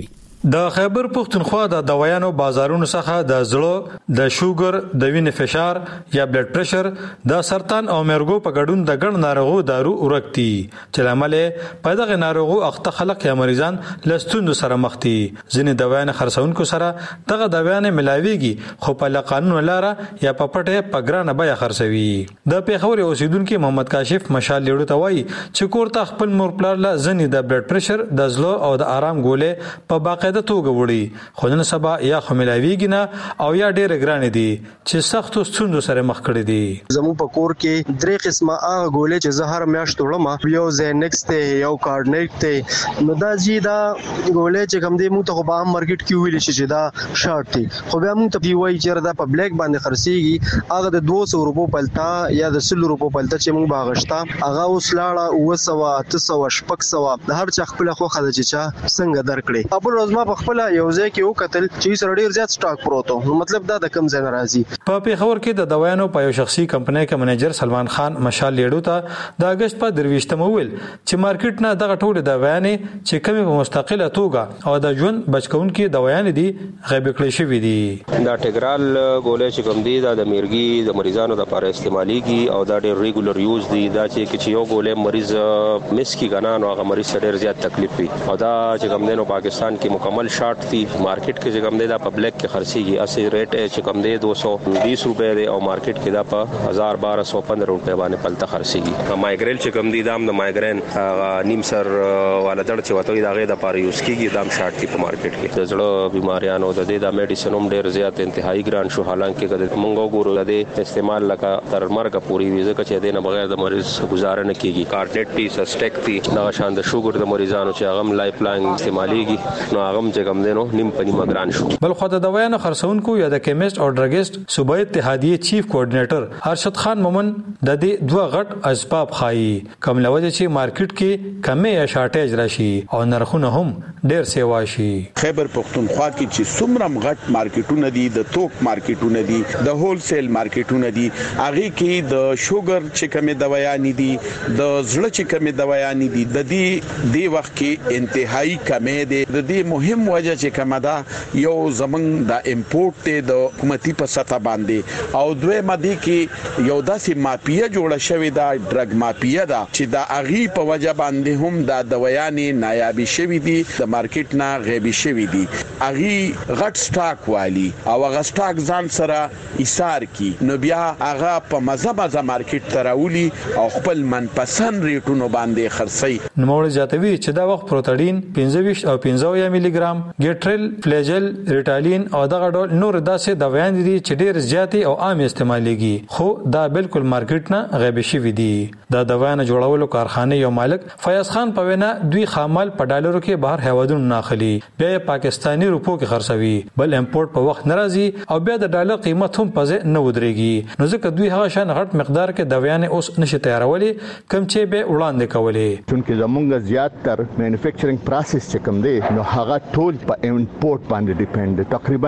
د خیبر پختونخوا د دوايانو بازارونو څخه د زړه د شوګر د وینې فشار یا بلډ پريشر د سرطان او مرګو په ګډون د ګڼ ناروغو دارو ورکتي چې لامل په دغه ناروغو اخته خلک یا مریضان لستوند سره مخ دي ځینې دوايانو خرڅونکو سره دغه دوايانو ملاويږي خو په قانون لاره یا په پټه په ګرانه بیا خرڅوي د پیښور اوسیدونکو محمد کاشف مشال لیړو ته وایي چې کوړه خپل مور پلار لا ځنې د بلډ پريشر د زړه او د آرام ګولې په باقاعده توګه وړي خو نن سبا یا خملاویږي نه او یا ډېر ګران دي چې سختو ستوندو سره مخ کړي دي زمو په کور کې درې قسمه هغه ګولې چې زهر میاشت وړم یو زینکس ته یو کارنیټ ته نو دا جی دا ګولې چې کوم دي موږ ته په عام مارکیټ کې ویل شي چې دا شارټ دي خو بیا موږ ته وایي چې دا په بلیک باندې خرڅيږي هغه د 200 روپو پلتا یا د 100 روپو پلتا چې موږ باغشتا هغه اوس لاړه 900 800 د هر چا خپل خو خدای چې څنګه درکړي خپل روز ما په خپل یو ځای کې وکتل چې سره ډیر زیات سٹاک پروتو نو مطلب دا د کم ځای ناراضي په پیښور کې د دوايانو په یو شخصي کمپنۍ کې منیجر سلمان خان مشال لیړو ته د اگست په 23 ویل چې مارکیټ نه دغه ټول دوايانې چې کمی په مستقله توګه او د ژوند بچکونکو دوايانې دي غیب کړی شوې دي دا ټیګرال ګولې چې کوم دي دا د میرګي د مریضانو لپاره استعماليږي او دا ډیر ریګولر یوز دي دا چې یو ګولې مریض مس کی غنا نو هغه مریض ډیر زیات تکلیف وي او دا چې کوم دینو پاکستان کې مکمل شارټ تھی مارکیټ کې چې کوم دی دا پبلک کې خرڅيږي اسی ریټ چې کوم دی 220 روپے دی او مارکیټ کې دا په 1215 روپے باندې پلته خرڅيږي مایګریل چې کوم دی دام د مایګرین نیم سر والا دړ چې وته دا غي د پاره یوز کیږي دام شارټ تھی په مارکیټ کې د زړه بیماریانو د دې د میډیسن هم ډیر زیات انتهایی ګران شو حالانکه کله مونږ ګورو د استعمال لکه تر مرګ پوری ویزه کې د نه بغیر د مریض گزاره نه کیږي کارټنټ ټي سسټیک ټي دا شان د شوګر د مریضانو چې هغه لایف لاین استعماليږي نو هغه چې کوم دینو نیم پنی مګران شو بل خو د دوايانو خرڅونکو یا د کیمست او ډرګست صوبایي اتحادیه چیف کوارډینیټر ارشد خان مومن د دې دوه غټ اسباب خایي کوم لوجه چې مارکیټ کې کمې یا شارټیج راشي او نرخونه هم ډیر سیوا شي خیبر پختونخوا کې چې څومره غټ مارکیټونه دي د توک مارکیټونه دي د هول سیل مارکیټونه دي هغه کې د شوګر چې کمې دوايانې دي د زړه چې کمې دوايانې دي د دې وخت کې انتهایی کمې دي د دې مهم وجه چې کومه دا یو زمنګ د امپورټ ته د حکومتي په سطح باندې او دوی مدي کې یو داسې مافیا جوړه شوې دا ډرګ مافیا دا چې دا اغي په وجه باندې هم د دوايانې نایابي شوې دي د مارکیټ نه غیبي شوې دي اغي غټ سٹاک والی او هغه سٹاک ځان سره ایثار کی نو بیا هغه په مزه مارکیټ تراولي او خپل منپسند ریټونو باندې خرڅي نو موږ جاتوي چې دا وخت پروتاډین 25 او 15 ملي ګرام ګټرل فلیجل ریټالین او دغه ډول نور داسې دوايان دي چې ډیر زیاتې او عام استعماليږي خو دا بالکل مارکیټ نه غیب شوی دي دا دوايان جوړولو کارخانه یو مالک فیاض خان په وینا دوی خامل په ډالرو کې بهر هوادونو ناخلي بیا پاکستانی روپو کې خرڅوي بل امپورټ په وخت ناراضي او بیا د ډالر قیمت هم پځه نه ودرېږي نو ځکه دوی هغه شان غټ مقدار کې دوايان اوس نشي تیارولي کم چې به وړاندې کولې چونکه زمونږ زیات تر مینوفیکچرینګ پروسس چې کوم دی نو هغه ټول په امپورټ باندې ډیپند تقریبا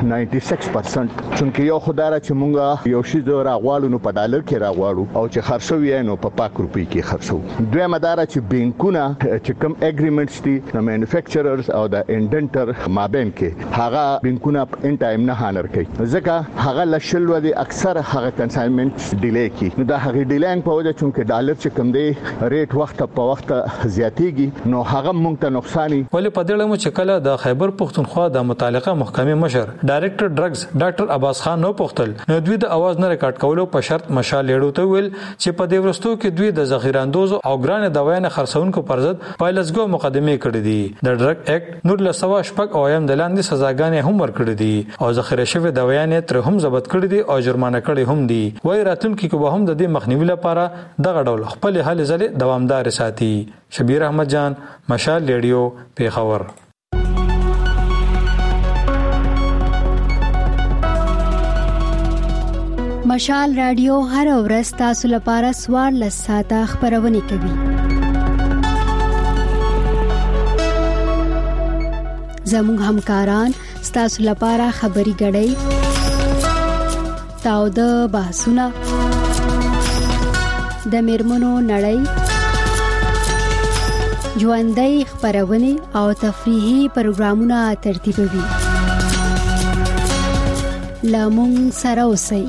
96% چونکه یو خدای چې مونږ یو شی د راغوالو نو په ډالر کې راغوالو او چې خرڅوي نو په پاک روپی کې خرڅو دوی مدار چې بانکونه چې کوم اګریمنټس دي نو مینوفیکچررز او د انډنټر مابین کې هغه بانکونه ان ټایم نه هانر کوي ځکه هغه لشل ودی اکثر هغه کنساینمنټ ډیلی کی نو دا هغه ډیلینګ په وجه چونکه ډالر چې کوم دی ریټ وخت په وخت زیاتیږي نو هغه مونږ ته نقصان ولې په دې لمو چې کله د خیبر پختونخوا د متعلقه محکمې مشر ډایریکټر ډرګز ډاکټر عباس خان نو پختل نو دوی د اواز نه ریکارډ کولو په شرط مشال لیړو ته ویل چې په دې ورستو کې دوی د ذخیراندوز او ګران دوايان خرڅونکو پر ضد پایلسګو مقدمه کړې دي د ډرګ اکټ نور له سوا شپږ او یم د لاندې سزاګانې هم ورکړې دي او ذخیره شوی دوايان تر هم ضبط کړې دي او جرمانه کړې هم دي وای راتلونکي کې به هم د دې مخنیوي لپاره دغه ډول خپل هلې ځلې دوامدار ساتي شبیر احمد جان مشال ریډیو پیښور مشال رادیو هر ورځ تاسو لپاره سوار لساته خبرونه کوي زموږ همکاران تاسو لپاره خبري غړي تاو د بحثونه د میرمنو نړۍ ژوندۍ خبرونه او تفریحي پروګرامونه ترتیبوي. لامون سره اوسئ.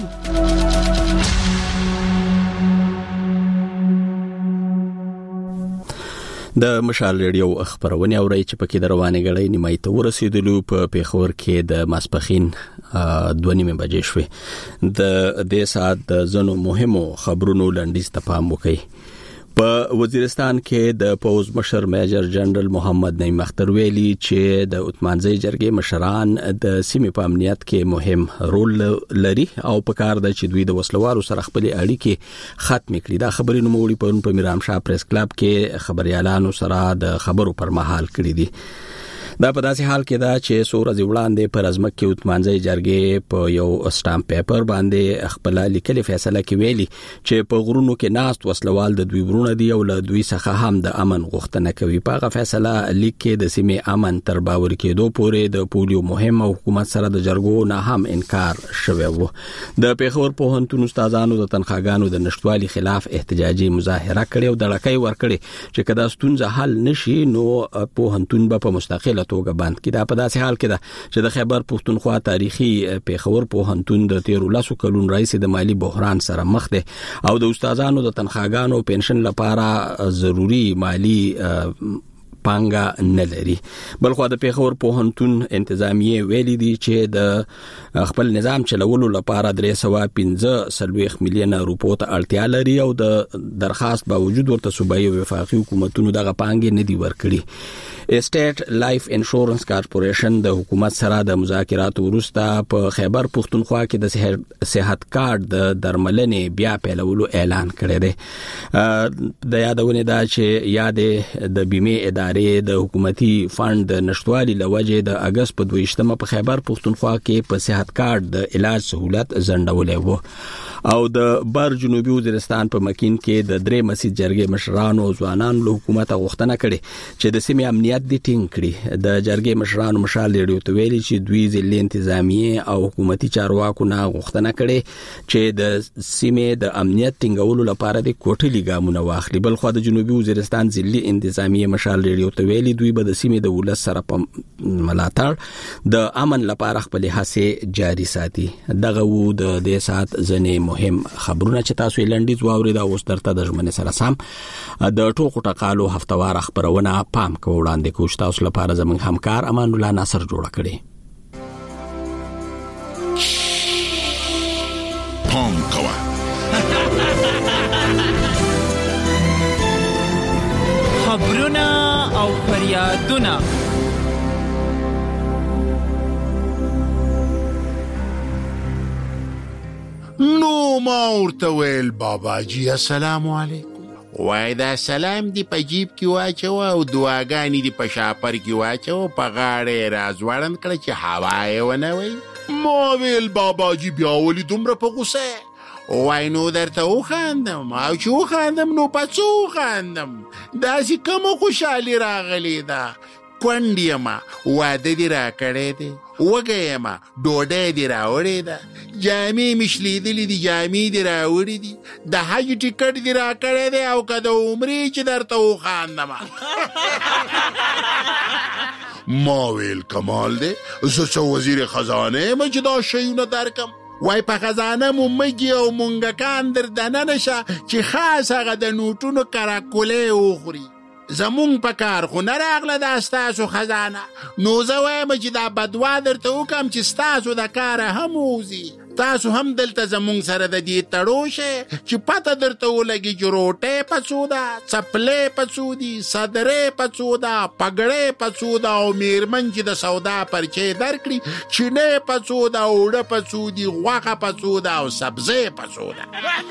د مشال ریډیو خبرونه اوري چې پکې د روانې غړې نیمای ته ورسېدلو په پیښور کې د ماسپخین 2:30 بجې شوې. د دې سات د زنو مهمو خبرونو لنډیز ته پام وکړئ. په وزیرستان کې د پوز مشر میجر جنرال محمد نعیم اختر ویلي چې د عثمانزۍ جرګې مشران د سیمې په امنیت کې مهم رول لري او په کار د چې دوی د وسلوارو سره خپل اړیکې ختم کړي. دا خبرې نوموړي په میرام شاه پریس کلب کې خبريالانو سره د خبرو پر مهال کړي دي. دا په داسې حال کې دا چې سورج وړاندې پر ازمک کې عثمانزۍ جرګې په یو سټامپ پیپر باندې خپل لیکلي فیصله کې ویلي چې په غرونو کې ناست وسلوال د دوی ورونه دی او له دوی څخه هم د امن غوښتنه کوي. په هغه فیصله لیک کې د سیمې امن تر باور کېدو پورې د پولیو مهم او حکومت سره د جرګو نه هم انکار شوی و. د پیښور پوهنتون استادانو د تنخواګانو د نشټوالي خلاف احتجاجي مظاهره کړې او د لکۍ ورکړې چې کدا ستونزه حل نشي نو پوهنتون به په مستقله توګه بند کړي. دا په داسې حال کې ده چې د خیبر پښتونخوا تاریخي پیښور پوهنتون د 13 کلونو راځي د مالی بحران سره مخ ده او د استادانو د تنخواګانو پنشن لپاره ضروری مالی پانګه نه لري. بلخو د پیښور پوهنتون انتظامیه ویلي دي چې د خپل نظام چلولو لپاره 315 میلیون روپو ته اړتیا لري او د درخواست باوجود ورته صوبایي وفاقي حکومتونو دغه پانګه نه دی ورکړي. اسټیټ لایف انشورنس کارپوریشن د حکومت سره د مذاکراتو وروسته په خیبر پښتونخوا کې د صحت کارت د درملنې بیا پیلولو اعلان کړی دی. د یادونه ده چې یادې د بیمه ادارې د حکومتي فند د نشټوالي لوجه د اگست په 22 په خیبر پښتونخوا کې په صحت کارت د علاج سہولت زندولې وو او د بر جنوبي وزیرستان په مکین کې د درې مسجد جرګې مشرانو او ځوانانو له حکومت غوښتنه کړې چې د سیمې امنیت دي ټینګ کړي. د جرګې مشرانو مشال ریډیو ته ویلي چې دوی ځلې انتظامیه او حکومتي چارواکو نه غوښتنه کړې چې د سیمې د امنیت ټینګولو لپاره د کوټلي ګامونه واخلي. بل خو د جنوبي وزیرستان ځلې انتظامیه مشال ریډیو ته ویلي دوی به د سیمې د ولس سره په ملاتړ د امن لپاره خپل هڅې جاري ساتي. دغه وو د دې سات ځنې مهم خبرونه چې تاسو لنډیز واورید او اوس درته د ژمنې سره سم د ټوکو ټقالو هفتوار خبرونه پام کو وړاندې کوم تاسو لپاره زموږ همکار امان الله ناصر جوړ کړي. پام کوه خبرونه او فریادونه نو ما ورته ویل بابا جی السلام علیکم. وای دا سلام دی په جیب کې واچو او دعاګانې دی په شاپر کې واچو په غاړه راځوړن کړ چې هوا یې ونه وي. ما ویل بابا جی بیا ولې دومره په غوسه؟ وای نو درته وخاندم او چې وخاندم نو پڅو خاندم داسې کومه خوشحالي راغلی ده. کونډیما واده دی را کړی دی وګیما ډوډۍ دی راوړې ده جامې مشلیدلې دي جامې دی راوړې دي د حج ټیکټ دی را کړی دی او که د عمرې چې درته وخاندم. ما ویل کمال دی زه څه وزیر خزانه یم چې دا شیونه درکم. وای په خزانه مو مګي او مونږکان در دننه شه چې خاص هغه د نوټونو کراکولې وخوري. زمون په کار خو نه راغله دا ستاسو خزانه. نو زه وایم چې دا بدوا درته وکم چې ستاسو د کاره هم ووځي. تاسو هم دلته زمونږ سره د دې تړو شئ چې پته درته ولګي چې روټۍ په څو ده، څپلۍ په څو دي، صدرۍ په څو ده، پګړۍ په څو ده او میرمن چې د سودا پرچې درکړي چینۍ په څو ده، اوړه په څو دي، غوښه په څو ده او سبزۍ په څو ده.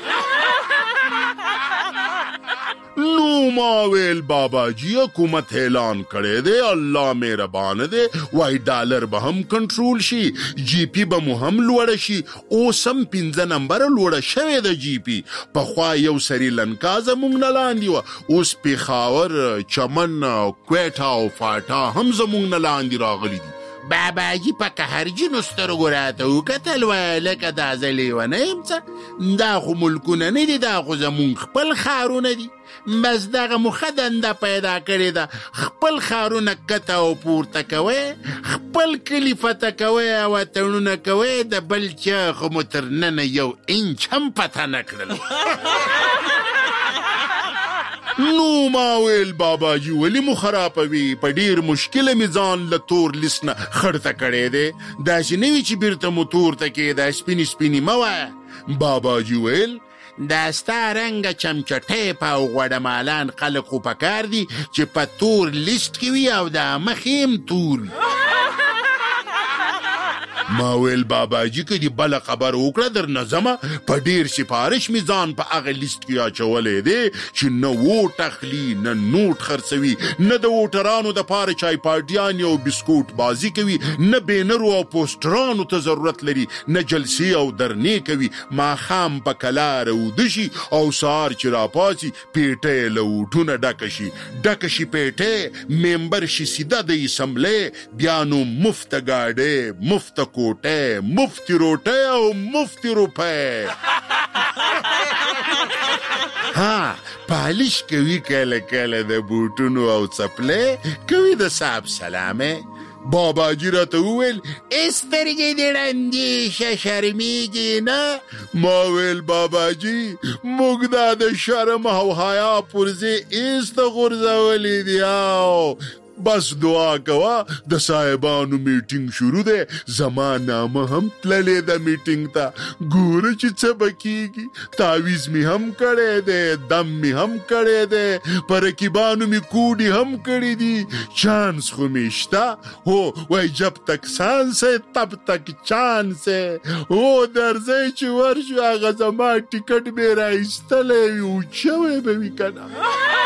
نو ما ویل بابا جی حکومت اعلان کړی دی الله مهربان دی وای ډالر به هم کنټرول شي جی پی به مو هم لوړه شي. اوس هم 15 نمبر لوړه شوې ده جی پی. پخوا یو سریلنکا زموږ نه لاندې وه، اوس پیښاور، چمن، کویټه او فاټا هم زموږ نه لاندې راغلي دي. باباجي په قهرجنو سترګو راته وکتل، ویل لکه دا زه لیونه یم څه؟ دا خو ملکونه نه دي، دا خو زمونږ خپل ښارونه دي. بس دغه مو ښه دنده پیدا کړې ده، خپل ښارونه کته او پورته کوئ، خپل کلي فتح کوئ او اتڼونه کوئ، د بل چا خو مو تر ننه یو انچ هم پته نه کړل. نو ما ویل باباجي ولې مو خرابوي؟ په ډېر مشکله مې ځان له تور لیست نه خړته کړی دی، داسې نه وي چې بیرته مو تور ته کېده، سپینې سپینې مه وایه. باباجي ویل دا ستا رنګه چمچټیپ او غوډمالان خلک خو پکار دي چې په تور لیست کې وي او دا مخ یې هم تور وي. ما ویل باباجي که دې بله خبر وکړه در نه ځمه، په ډېر سفارش مې ځان په هغه لیست کې اچولی دی چې نه ووټ اخلي، نه نوټ خرڅوي، نه د ووټرانو دپاره چای پارټیانې او بسکوټ بازي کوي، نه بینرو او پوسټرانو ته ضرورت لري، نه جلسې او درنې کوي. ماښام په کلاره اوده شي او سهار چې راپاڅي پیټه یې له ووټونه ډکه شي پیټه، ممبر شي سیده د اسمبلې، بیا نو مفته ګاډۍ، مفته کوټه، مفتی روټه او مفتی روپه. ها پالش کوي کله کله د بوټونو او څپلې، کوي د صاحب سلامه. باباجي راته وویل سترګې دې ړندې شه، شرمېږې نه؟ ما ویل باباجي موږ دا د شرم او حیا پرزې ایسته غورځولې دي، او بس دعا کوه د صاحبانو میټینګ شروع دی، زما نامه هم تللی ده میټینګ ته، ګوره چې څه به کېږي. تعویز مې هم کړی دی، دم مې هم کړی دی، په رقیبانو مې کوډې هم کړي دي، چانس خو مې شته. هو وای جب تک سانس ہے تب تک چانس ہے. هو درځئ چې ورشو هغه زما ټیکټ مې راایستلی وي، اوچوی به وي که نه.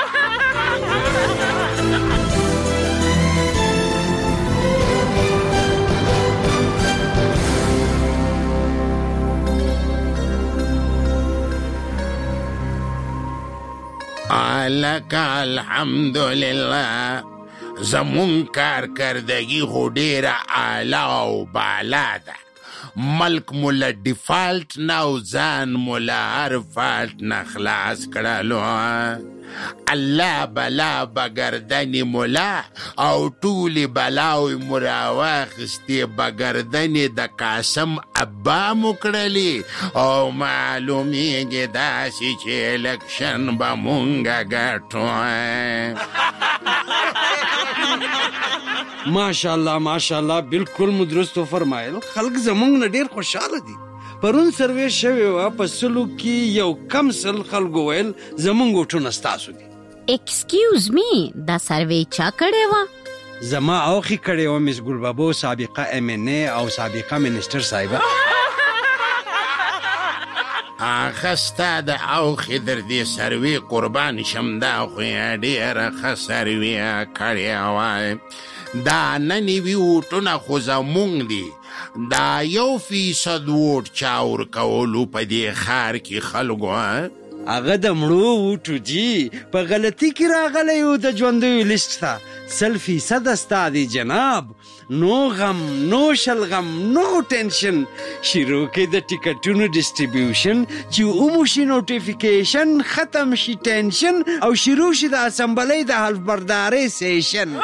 لکه الحمدلله زمون کارکردگی خو ډیره اعلی او بالا ده. ملک مولا ډیفالت نه او ځان مولا هر فالت نه خلاص کړلو. الله بلا بگردن مولا او ټولې بلاوې مو راواخیستې، بگردن د قاسم ابا مو کړلې، او معلومیږي داسې چې الکشن به مونږه ګټو. ماشاءالله ماشاءالله، بالکل مو درست فرمایل. خلک زمونږ نه ډېر خوشحاله دي. پرون سروې شوې وه، په سلو کې یو کم سل خلکو ویل زمونږ ووټونه ستاسو دي. ایکسکیوز می، دا سروې چا کړې وه؟ زما اوخي کړې وه، مس ګلبابو، سابقه MNA او سابقه منسټر صاحبه. آخه ستا د اوخې در دې سروې قربان شم، دا خو یې ډېره ښه سروې کړې وه. دا ننوي ووټونه خو زمونږ دي، دا 1% ووټ چا ورکولو په دې ښار کې خلکو. هغه د مړو ووټو جي په غلطي کې راغلی و د ژوندیو لیست ته. 100% ستا دی جناب، نو غم، نو شلغم، نو ټینشن. شروع کې د ټیکټونو ډسټریبیوشن، چې وموشي نوټیفیکیشن، ختم شي ټینشن، او شروع شي د اسمبلی د حلف بردارۍ سیشن.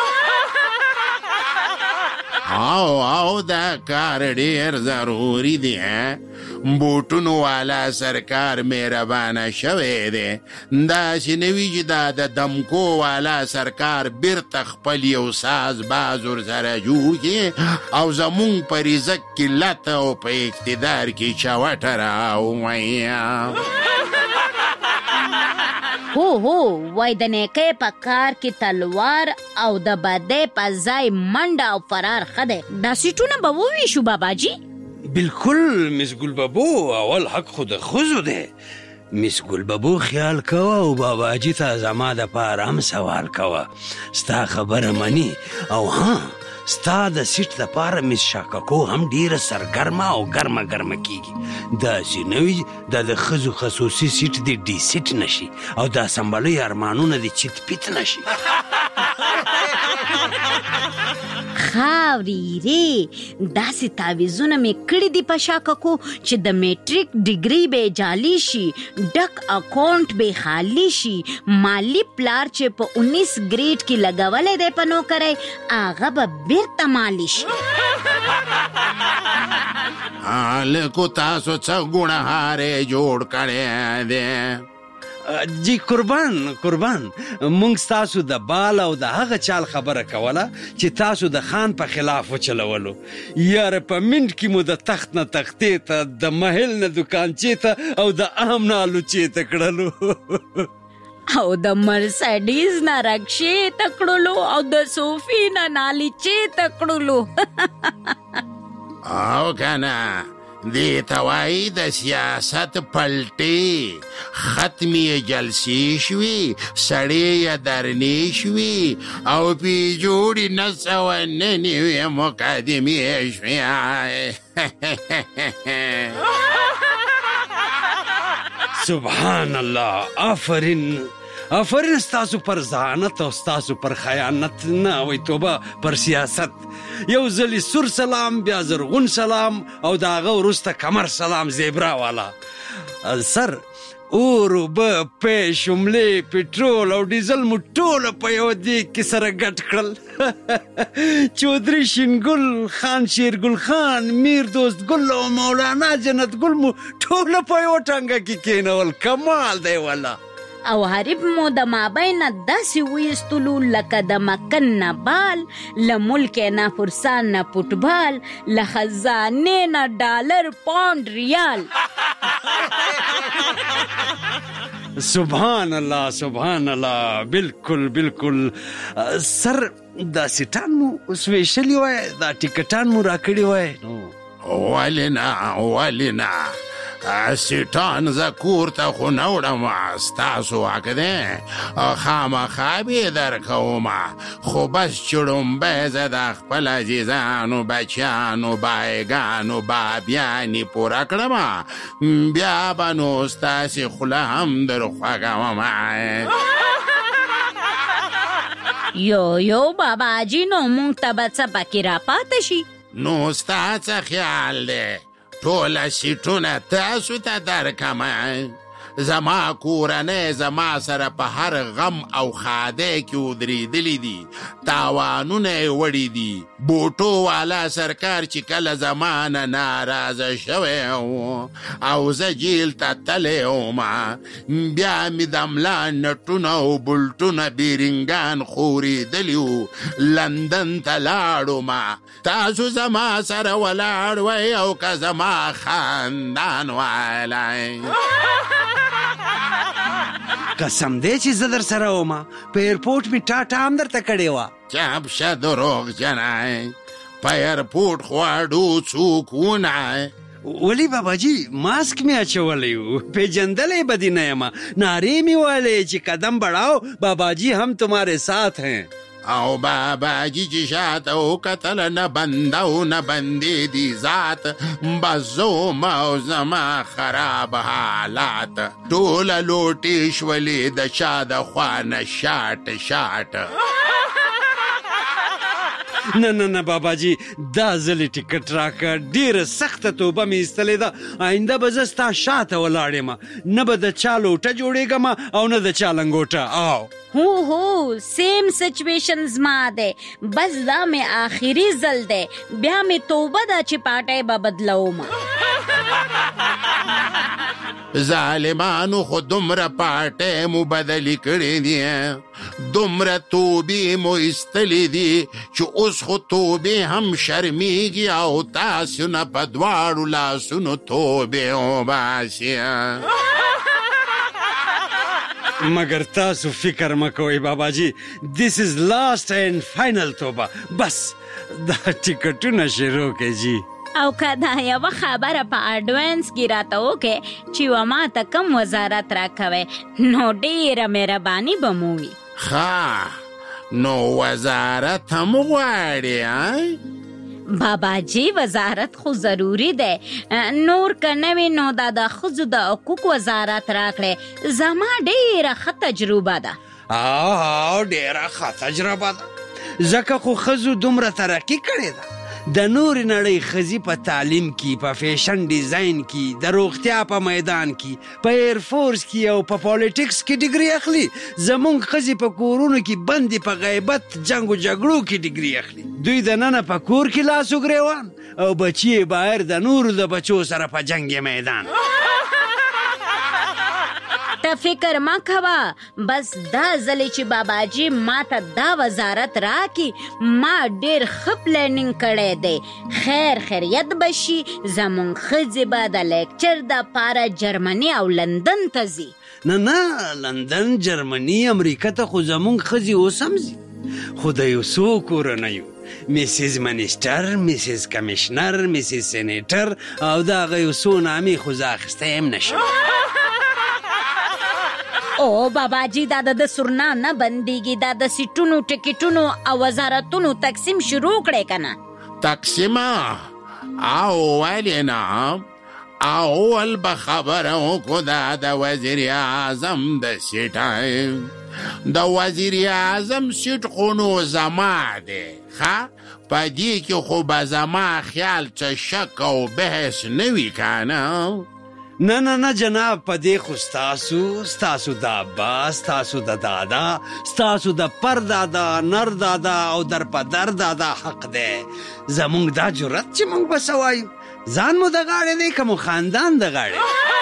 او دا کار ډیر ضروری دی. بوټونو والا سرکار مهربانه شوی دی، داسې نه وي چې دا د دمکو والا سرکار بیرته خپل یو ساز باز ورسره جوړ کړي او زمونږ په رزق کې لته او په اقتدار کې چوټه راووایي. هو وای د نیکۍ په کار کې تلوار او د بدۍ په ځای منډه او فرار ښه دی. دا سیټونه به وویشو باباجي؟ بالکل مس ګلبابو، اول حق خو د ښځو دی. مس ګلبابو خیال کوه او باباجي ته زما دپاره هم سوال کوه. ستا خبره مني او ها ستا د سیټ لپاره مس شاککو هم ډیره سرګرمه او ګرمه کیږي. داسې نه وي دا د ښځو خصوصي سیټ د ډي سیټ نشي او دا سمبلۍ ارمانونه د چیت پیت نشي. خاورې ری داسې تعویزونه مې کړي دي په شاککو چې د میټریک ډیګري به جعلي شي، ډک اکاونټ به خالی شي، مالی پلار چې په 19 ګریډ کې لګولې دی په نوکرۍ هغه به بیرته مالی شي. لکو تاسو څه ګناهاره جوړ کړی دی؟ جی قربان مونږ ستاسو د بال او د هغه چال خبره کوله چې تاسو د خان په خلاف وچلولو. یاره په منټ کې مو د تخت نه تختې ته، د محل نه دکانچې ته او د ام نه الوچې ته کړلو او د مرسډیز نه رکشې ته کړلو او د صوفي نه نالیچې ته کړلو. او کنه دی توای د سیاست پلټي ختمی جلسی شوی، سړی درنی شوی او پی جوړی نسو ننوی مقدمی شوی. سبحان الله، آفرین ستاسو پر ذهانت او ستاسو پر خیانت، نه وای توبه پر سیاست. یو ځلی سور سلام، بیا زرغون سلام او د هغه وروسته کمر سلام زیبرا والا. سر اور اوبه پې شملې پټرول او ډیزل مو ټوله په یو دیګ کې سره ګډ کړل. چودھری شینګل، خان شیرګل خان، میر دوست ګل او مولانا جنت ګل مو ټوله په یو ټنګه کې کېنول. کمال دی والا. او حریب مو د مابین داسې ویستلو لکه د مکن نه بال، له ملک نه فرسان نه فوټبال، له خزانې نه ډالر پاونډ ریال. سبحان الله، بالکل. سر دا سیټان مو سویشلی وای، دا ټیکټان مو راکړي وای. ولینا سیټان زکور ته خو نوړم، ستاسو حق دی خامخا به درکوم، خو بس چړومبی زه د خپل عزیزانو بچیانو بایګانو بابیانې پوره کړم، بیا به نو ستاسې خوله هم در خوږوم. یو باباجي نو مونږ ته به څه پکې راپاته شي؟ نو ستا څه خیال دی ټوله سیټونه تاسو ته درکم؟ زما کورنۍ زما سره په هر غم او خاده کې ودرېدلی دي، تاوانونه یې وړي دي. بوټو والا سرکار چې کله زما نه ناراضه شوی او زه جیل ته تللی وم، بیا مې د ملا نټونه او بلټونه بیرنګان خورېدلي وو، لندن ته لاړم. تاسو زما سره ولاړ وئ او که زما خاندان ولی. قسم دی چې زه در سره ومه، په ایرپورټ مې ټاټا هم درته کړې وه. چپ شه دروغ جنای، په ایرپورټ خواړو څوک ونه. ولی باباجي ماسک مې اچولی و، پیژندلی به دې نه یم، نارې مې ویلې چې قدم بڑھاؤ باباجي هم تمہارے ساتھ ہیں. او باباجي چې شاته وکتل نه بنده او نه بندې دي ذات، بزوم او زما خراب حالات، ټوله لوټې شولې د چا د خوا نه شاټ. نه باباجي دا ځلې ټیکټ راکړه، ډېره سخته توبه مې ایستلې ده. آینده به زه ستا شاته ولاړ یم، نه به د چا لوټه جوړېږم او نه د چا لنګوټه. هو سیم سچویشن زما دی، بس دا مې آخري ځل دی، بیا مې توبه ده چې پاټی به بدلوم. ظالمانو خو دومره پاټی مو بدلی کړی دي، دومره توبې مو ایستلی دي چې اوس خو توبې هم شرمیږي او تاسو نه په دواړو لاسونو توبې وباسي. مگر تاسو فکر مکوئ باباجي، this is last and final توبه. بس دا ټیکټونه شروع کړئ جی. او که دا یوه خبره په اډوانس کې راته وکړې چې وما ته کم وزارت راکوئ، نو ډېره مهرباني به مو وي. ښه نو وزارت هم غواړي. بابا جی وزارت خو ضروری ده، نور کنوي نو د ښځو د حقوق وزارت راکړي. زما ډیره ښه تجربه ده. ډیره ښه تجربه ده، ځکه خو ښځو دومره ترقي کړې ده. د نور نړۍ ښځې په تعلیم کې، په فیشن ډیزاین کې، د روغتیا په میدان کې، په ایر فورس کې او په پالیټکس کې ډیګري اخلي. زمونږ ښځې په کورونو کې بندي په غیبت، جنگ و جګړو کې ډیګري اخلي. دوی د ننه په کور کې لاس و ګریوان او بچي بهر د نورو د بچو سره په جنگ میدان. ته فکر ما کوه، بس دا ځلې چې باباجي ما ته دا وزارت راکي، ما ډېر ښه پلانینګ کړی دی. خیر خیریت به شي، زمونږ ښځې به د لیکچر دپاره جرمني او لندن ته ځي. نه لندن، جرمني، امریکا ته خو زمونږ ښځې اوس هم ځي، خو د یو څو کورنیو میسیز منیسټر، میسیز کمیشنر، میسیز سینیټر او د هغه یو څو نامې خو زه اخیستی هم نشم. او باباجي دا د سرنا نه بندیږي، دا د سیټونو، ټکټونو او وزارتونو تقسیم شروع کړی که نه؟ تقسیمه او ولې نه؟ اول به خبره وکړو دا د وزیر اعظم د سیټ. د وزیر اعظم سیټ خو نو زما دی، ښه؟ په دې کې خو به زما خیال څه شک او بحث نه وي که نه؟ نه جناب، په دې خو ستاسو د ابا، ستاسو د دادا، ستاسو د پردادا، نر دادا او در پدر دادا حق دی. زمونږ دا جرأت چې مونږ به څه وایو، ځان مو د غاړې دی که مو خاندان د غاړې؟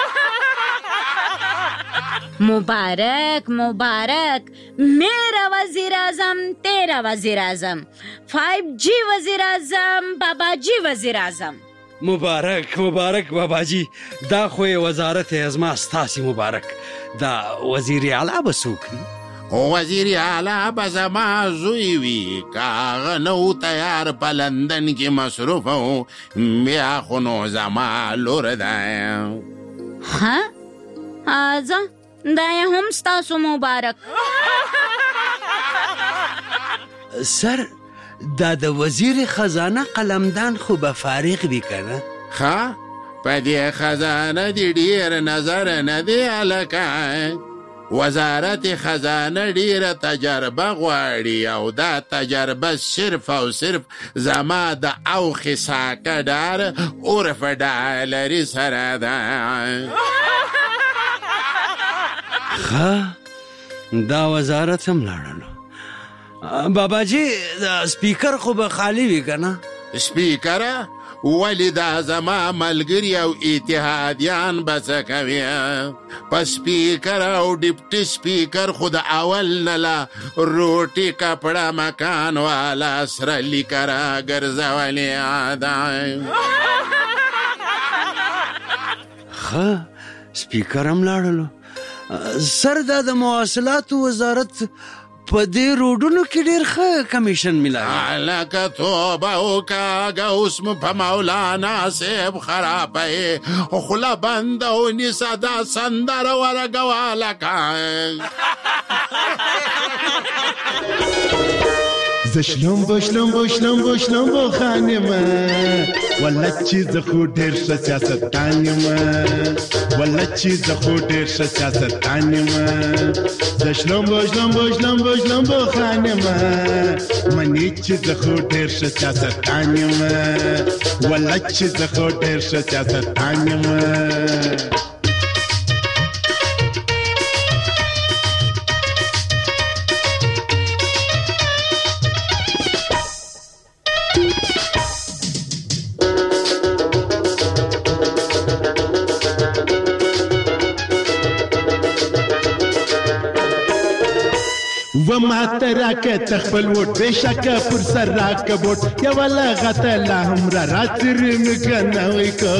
مبارک مبارک، میرا وزیر اعظم، تیرا وزیر اعظم، 5G وزیر اعظم، باباجی وزیر اعظم. مبارک باباجی، دا خو وزارت ازما ستاسي مبارک. دا وزیر اعلی به څوک وي؟ وزیر اعلی به زما زوی وي، که هغه نه و تیار په لندن کې مصروف و، بیا خو نو زما لور ده. ها؟ ځه دا یې هم ستاسو مبارک. سر، دا د وزیر خزانه قلمدان خو به فارغ وي که نه؟ ښه، په دې خزانه دې ډېر نظر نه دی هلکه. وزارت خزانه ډېره تجربه غواړي او دا تجربه صرف او صرف زما د اوښې ساکه ډار عرف ډالري سره ده. ښه، دا وزارت هم لاړلو. باباجی، دا سپیکر خو به خالی وي که نه؟ سپیکره؟ ولې دا زما ملګري او اتحادیان به څه کوي؟ په سپیکر او ډیپټي سپیکر خو د اول نه لا روټي کپړه مکان والا سره لیکه راګرځولې ده. ښه، سپیکر هم لاړلو. سر، دا د مواصلاتو وزارت په دې روډونو کې ډېر ښه کمیشن میلاوي. لکه توبه وکړه، اوس مو په مولانا صاحب خرابوي، خوله بنده ونیسه، دا سندره ورږوه لکه. زشلم بشلم خانمه، ولا چې زه خو ډېر ښه سیاستدان یم، ولا چې زه خو ډېر ښه سیاستدان یم. زشلم خانمه، منې چې زه خو ډېر ښه سیاستدان یم، ولا چې زه خو ډېر ښه سیاستدان یم. وما تراکه تخپل وټ بشکه پر سر راکه بوټ یا ولا غته لا هم را راتر مکنه وای کو.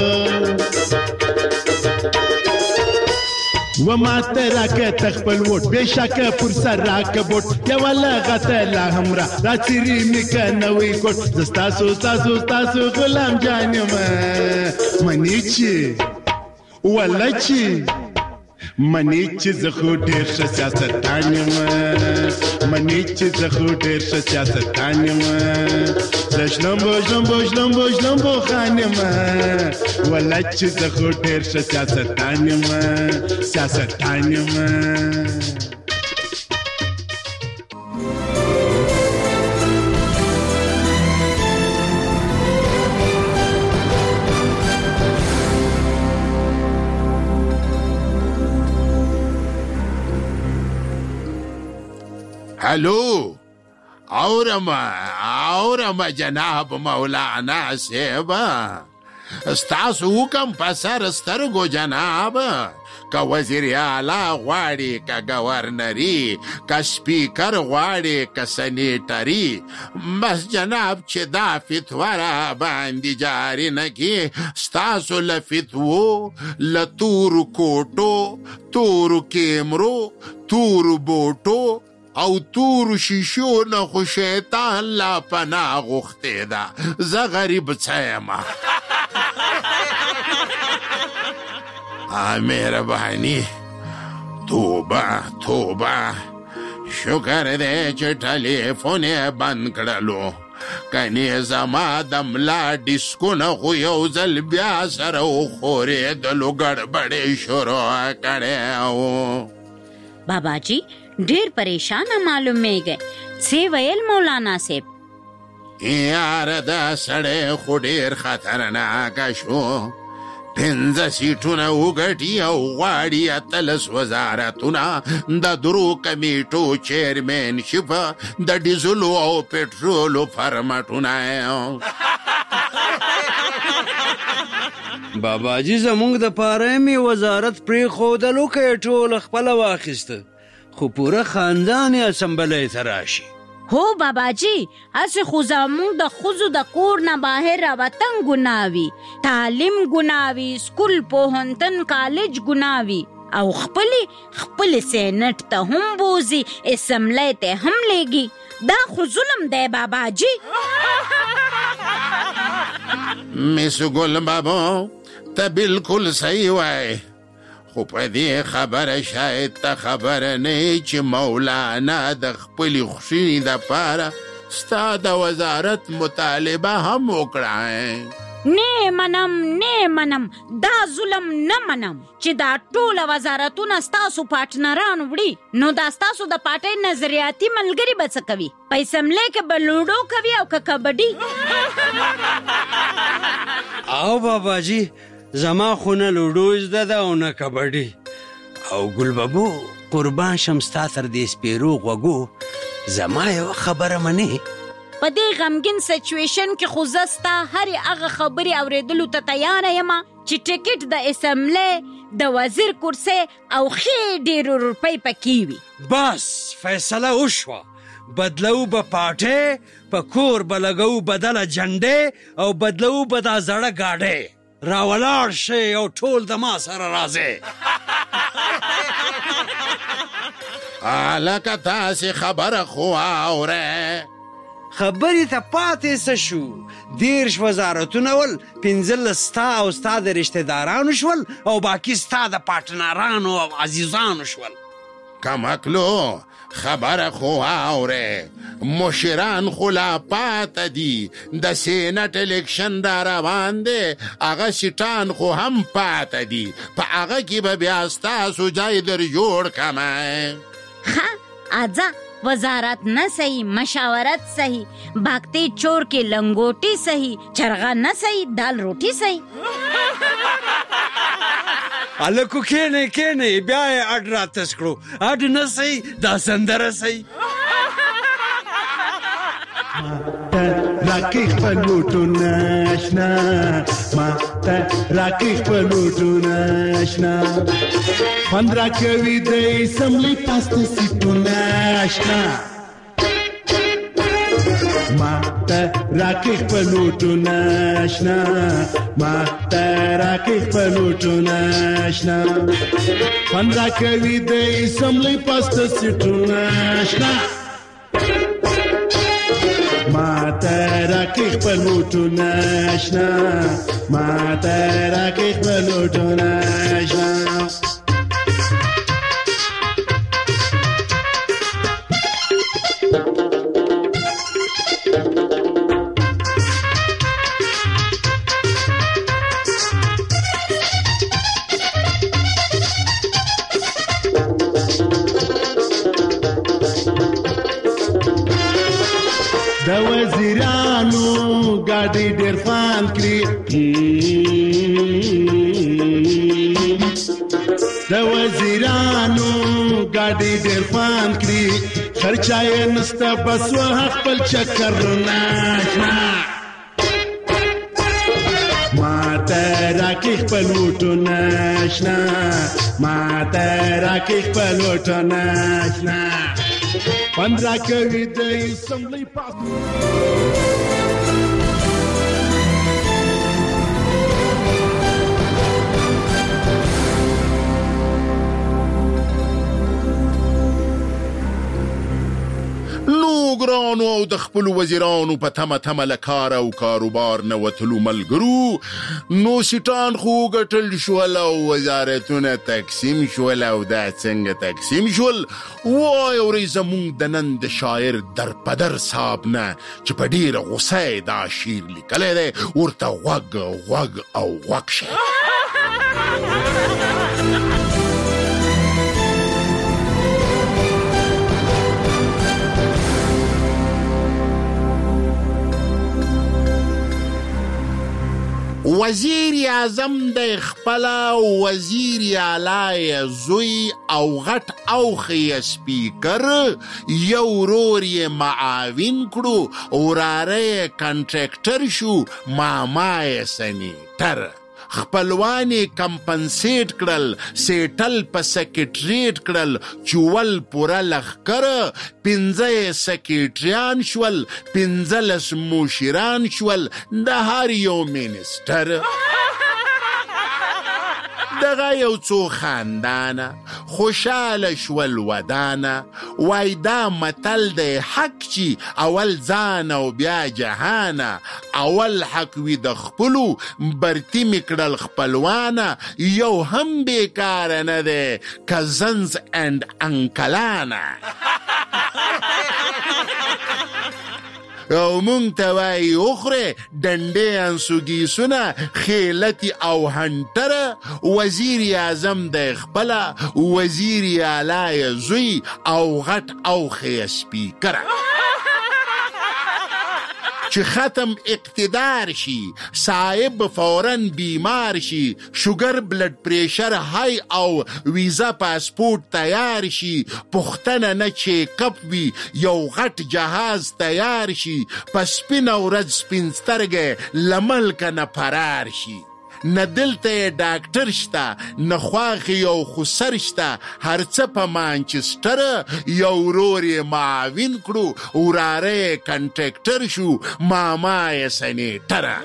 وما تراکه تخپل وټ بشکه پر سر راکه بوټ یا ولا غته لا هم را راتر مکنه وای کو. زستاسو غلام جانم منی چی ولا چی منی چې زه خو ډېر ښه سیاستدان یم منی چې زه خو ډېر ښه سیاستدان یم زه شلمبو شلمبو شلمبو شلمبو خان یم والله چې زه خو ډېر ښه سیاستدان یم سیاستدان یم هلو اورم جناب مولانا صاحب ستاسو حکم په سر سترګو جناب که وزیر اعلی غواړي که گورنری که سپیکر غواړي که سنیټري بس جناب چې دا فتوا را باندې جاري نه کړي ستاسو له فتوو له تورو کوټو تورو کیمرو تورو بوټو او تورو شیشو نه خو شیطان لا پناه غوښتې ده زه غریب څه یم مهرباني توبه شکر دی چې ټلیفون یې بند کړلو کنې زما د ملا ډیسکونه خو یو ځل بیا سره وښورېدلو ګډبډې شروع کړی و بابا جی ډیر پریشانه معلومیږي څه ویل مولانا صاحب یاره دا سړی خو ډیر خطرناکه شو 15 سیټونه وګټي او غواړي 13 وزارتونه د درو کمیټو چیرمنشپ د ډیزلو او پټرولو فرمټونه بابا جی زمونږ د پاره می وزارت پرېښودلو که ټول خپله واخیسته خو پوره خاندان یې اسمبلی ته راشي هو بابا جی هسې خو زمونږ د ښځو د کور نه بهر راوتن ګناه وي تعلیم ګناه وي سکول پوهنتون کالج ګناه وي او خپلې سینټ ته هم بوزي اسمبلی ته هم لیږي دا خو ظلم دی بابا جی مس ګل بابا ته بالکل صحیح وای خو په دې خبره شاید ته خبره نه چې مولانا د خپلې خوښي دپاره ستا د وزارت مطالبه هم وکړه نه منم دا ظلم نه منم چې دا ټوله وزارتونه ستاسو پارټنران وړي نو دا ستاسو د پارټۍ نظریاتي ملګري به څه کوي په اسمبلی کې به لوډو کوي او که کبډي او بابا جی زما خو نه لوډو زده ده او نه کبډي او ګل بابو قربان شم ستا تر دې سپیرو غوږو زما یوه خبره منې په دې غمګین سچویشن کې خو زه ستا هرې هغه خبرې اورېدلو ته تیاره یم چې ټکټ د اسمبلی د وزیر کرسۍ او ښې ډېرو روپۍ پکې وي بس فیصله وشوه بدلو به پاټې په کور به لګو بدله جنډې او بدلو به دا زړه گاډې راولاړ شئ او ټول د ما سره راځئ هلکه تاسې خبره خو اورئ خبرې ته پاتې څه شو 10 وزارتونه ول 15 ستا او ستا د رشتهدارانو شول او باقي ستا د پارټنرانو او عزیزانو شول کمکلو خبره خو اورئ مشران خو لا پاته دي د سینټ الیکشن را روان دی هغه سیټان خو هم پاته دي په هغه کې به بیا ستاسو ځای در جوړ کمه ښه اځه وزارت نه صحیح مشاورت صحیح باغتے چور کے لنگوٹی صحیح چرغا نه صحیح دال روٹی صحیح الکو کېنه بیا یې اډ راتس کړو اډ نه صحیح دا سندره صحیح راکې خپلوټو ناشنا ما ته راکې خپلوټو ناشنا خوند راکوي د اسمبلی پاسته سیټو ناشنا ما ته راکې خپلوټو ناشنا ما ته راکې خپلوټو ناشنا خوند راکوي د اسمبلی پاسته سیټو ناشنا ماته راکې خپلوټو ناشنا ماته راکې خپلوټو ناشنا د وزیرانو ګاډي ډېر فان کړی د وزیرانو ګاډي ډېر فان کړی خرچه یې نسته بس حق خپل چکر ناشنا ماته راکې خپل وټو ناشنا ماته راکې خپل وټو ناشنا پندرا کوي د اسمبلی پاس نو ګرانو او د خپل وزیرانو په تمه له کار او کاروبار نه وتلو ملګرو نو سیټان خو ګټل شول او وزارتونه تقسیم شول او دا څنګه تقسیم شول وای اورې زمونږ د نن د شاعر درپدر صاحب نه چې په ډېره غوسه یې دا شعر لیکلی دی ورته غوږ او غوږ شه وزیر اعظم د خپل وزیر اعلی زوی او غټ اوخی سپیکر یو ورور یې معاون کړو وراره کنټراکټر شو ماما یې سنیټر خپلوانی کمپنسیټ کړل سیټل په سیکریټریټ کړل چول پورا لخر 15 سیکریټریان شول 15 مشیران شول د هر یو منسټر دغه یو څو خاندانه خوشاله شول ودانه وای دا متل دی حق چی اول ځان او بیا جهانه اول حق وي د خپلو برتی میکړل خپلوانه یو هم بیکاره نه دی کزنز اند انکلانه او مونږ ته وایي اخره ډنډې انسوګیسونه خیلتي او هنټره وزیر اعظم د خپله وزیر اعلی زوی او غټ اوخی سپیکره چې ختم اقتدار شي صاحب فوراً بیمار شي شوگر بلډ پریشر های او ویزا پاسپورت تیار شي پختنه نه چیکاپ وي یو غټ جهاز تیار شي په سپینه ورځ سپین سترګې له ملکه نه فرار شي نه دلته ډاکټر شته نه خواخې یو خسر شته هر څه په مانچسټر یو ورور یې معاون کړو وراره یې کنټراکټر شو ماما یې سنیټره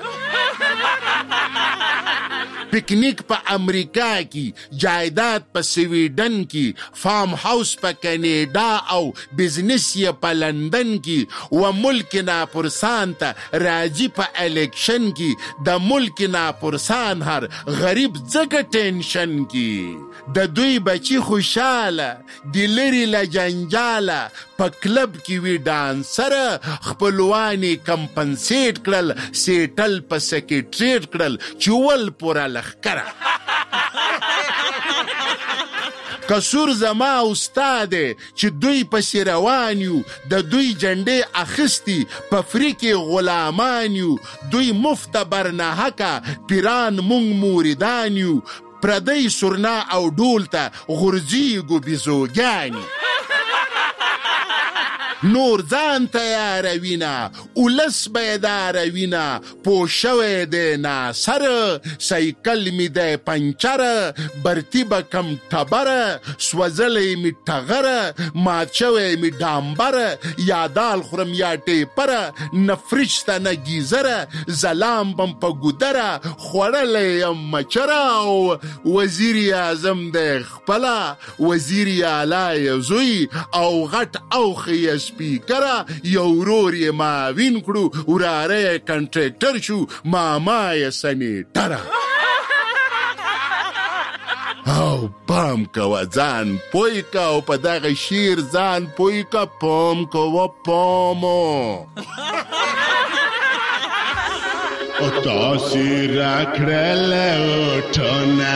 پکنیک په امریکا کی جایداد په سویډن کی فارم هاوس په کینیډا او بزنس یې په لندن کی و ملک ناپرسان ته راځي په الیکشن کی د ملک ناپرسان هر غریب ځکه ټینشن کی د دوی بچی خوشاله د لري له جنجاله په کلب کې وی ډانسر خپلوانی کمپنسیټ کړل سیټل په سیکریټریټ کړل چول پورا لخکره قصور زما استاد چې دوی پسې روان یو د دوی جنډې اخیستي په فریکې غلامان یو دوی مفت برنهکه پیران مونږ موریدان یو پردی سرنا او ډول ته غورځیږو بیزوګانې نور ځان تیاروینه اولس بیداروینه پوه شوی دی ناصر سایکل می دی پنچره برتی به کم ټبره سوځلی می ټغره مات شوی می ډامبره یا دال خورم یا ټیپره نه فریج ته نه گیزره زلام بم په ګودره خوړلی یم مچره او وزیر اعظم دی خپله وزیر اعلی زوی او غټ اوخی سپیکره یو ورور یې معاون کړو وراره یې کنټراکټر شو ماما یې سنیټره او پام کوه ځان پوی که او په دغه شعر ځان پوی که پام کوه پامو او تاسې راکړل اوټونه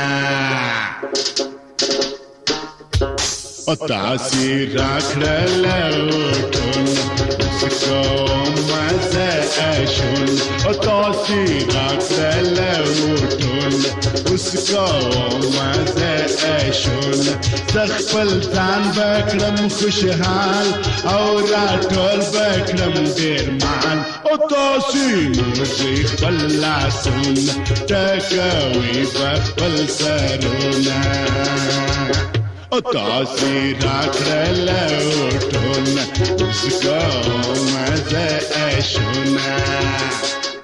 او تاسې راکړل اوټونه उसको मजा ऐशुन तोसी राखल उठुन उसको मजा ऐशुन सखपल जान बकरम खुशहाल और राठोल बकरम देरमान तोसी मुझे पल्ला सुन टकवी बकपल सरुना तासी राखल उठुन उसको मजा ऐशुना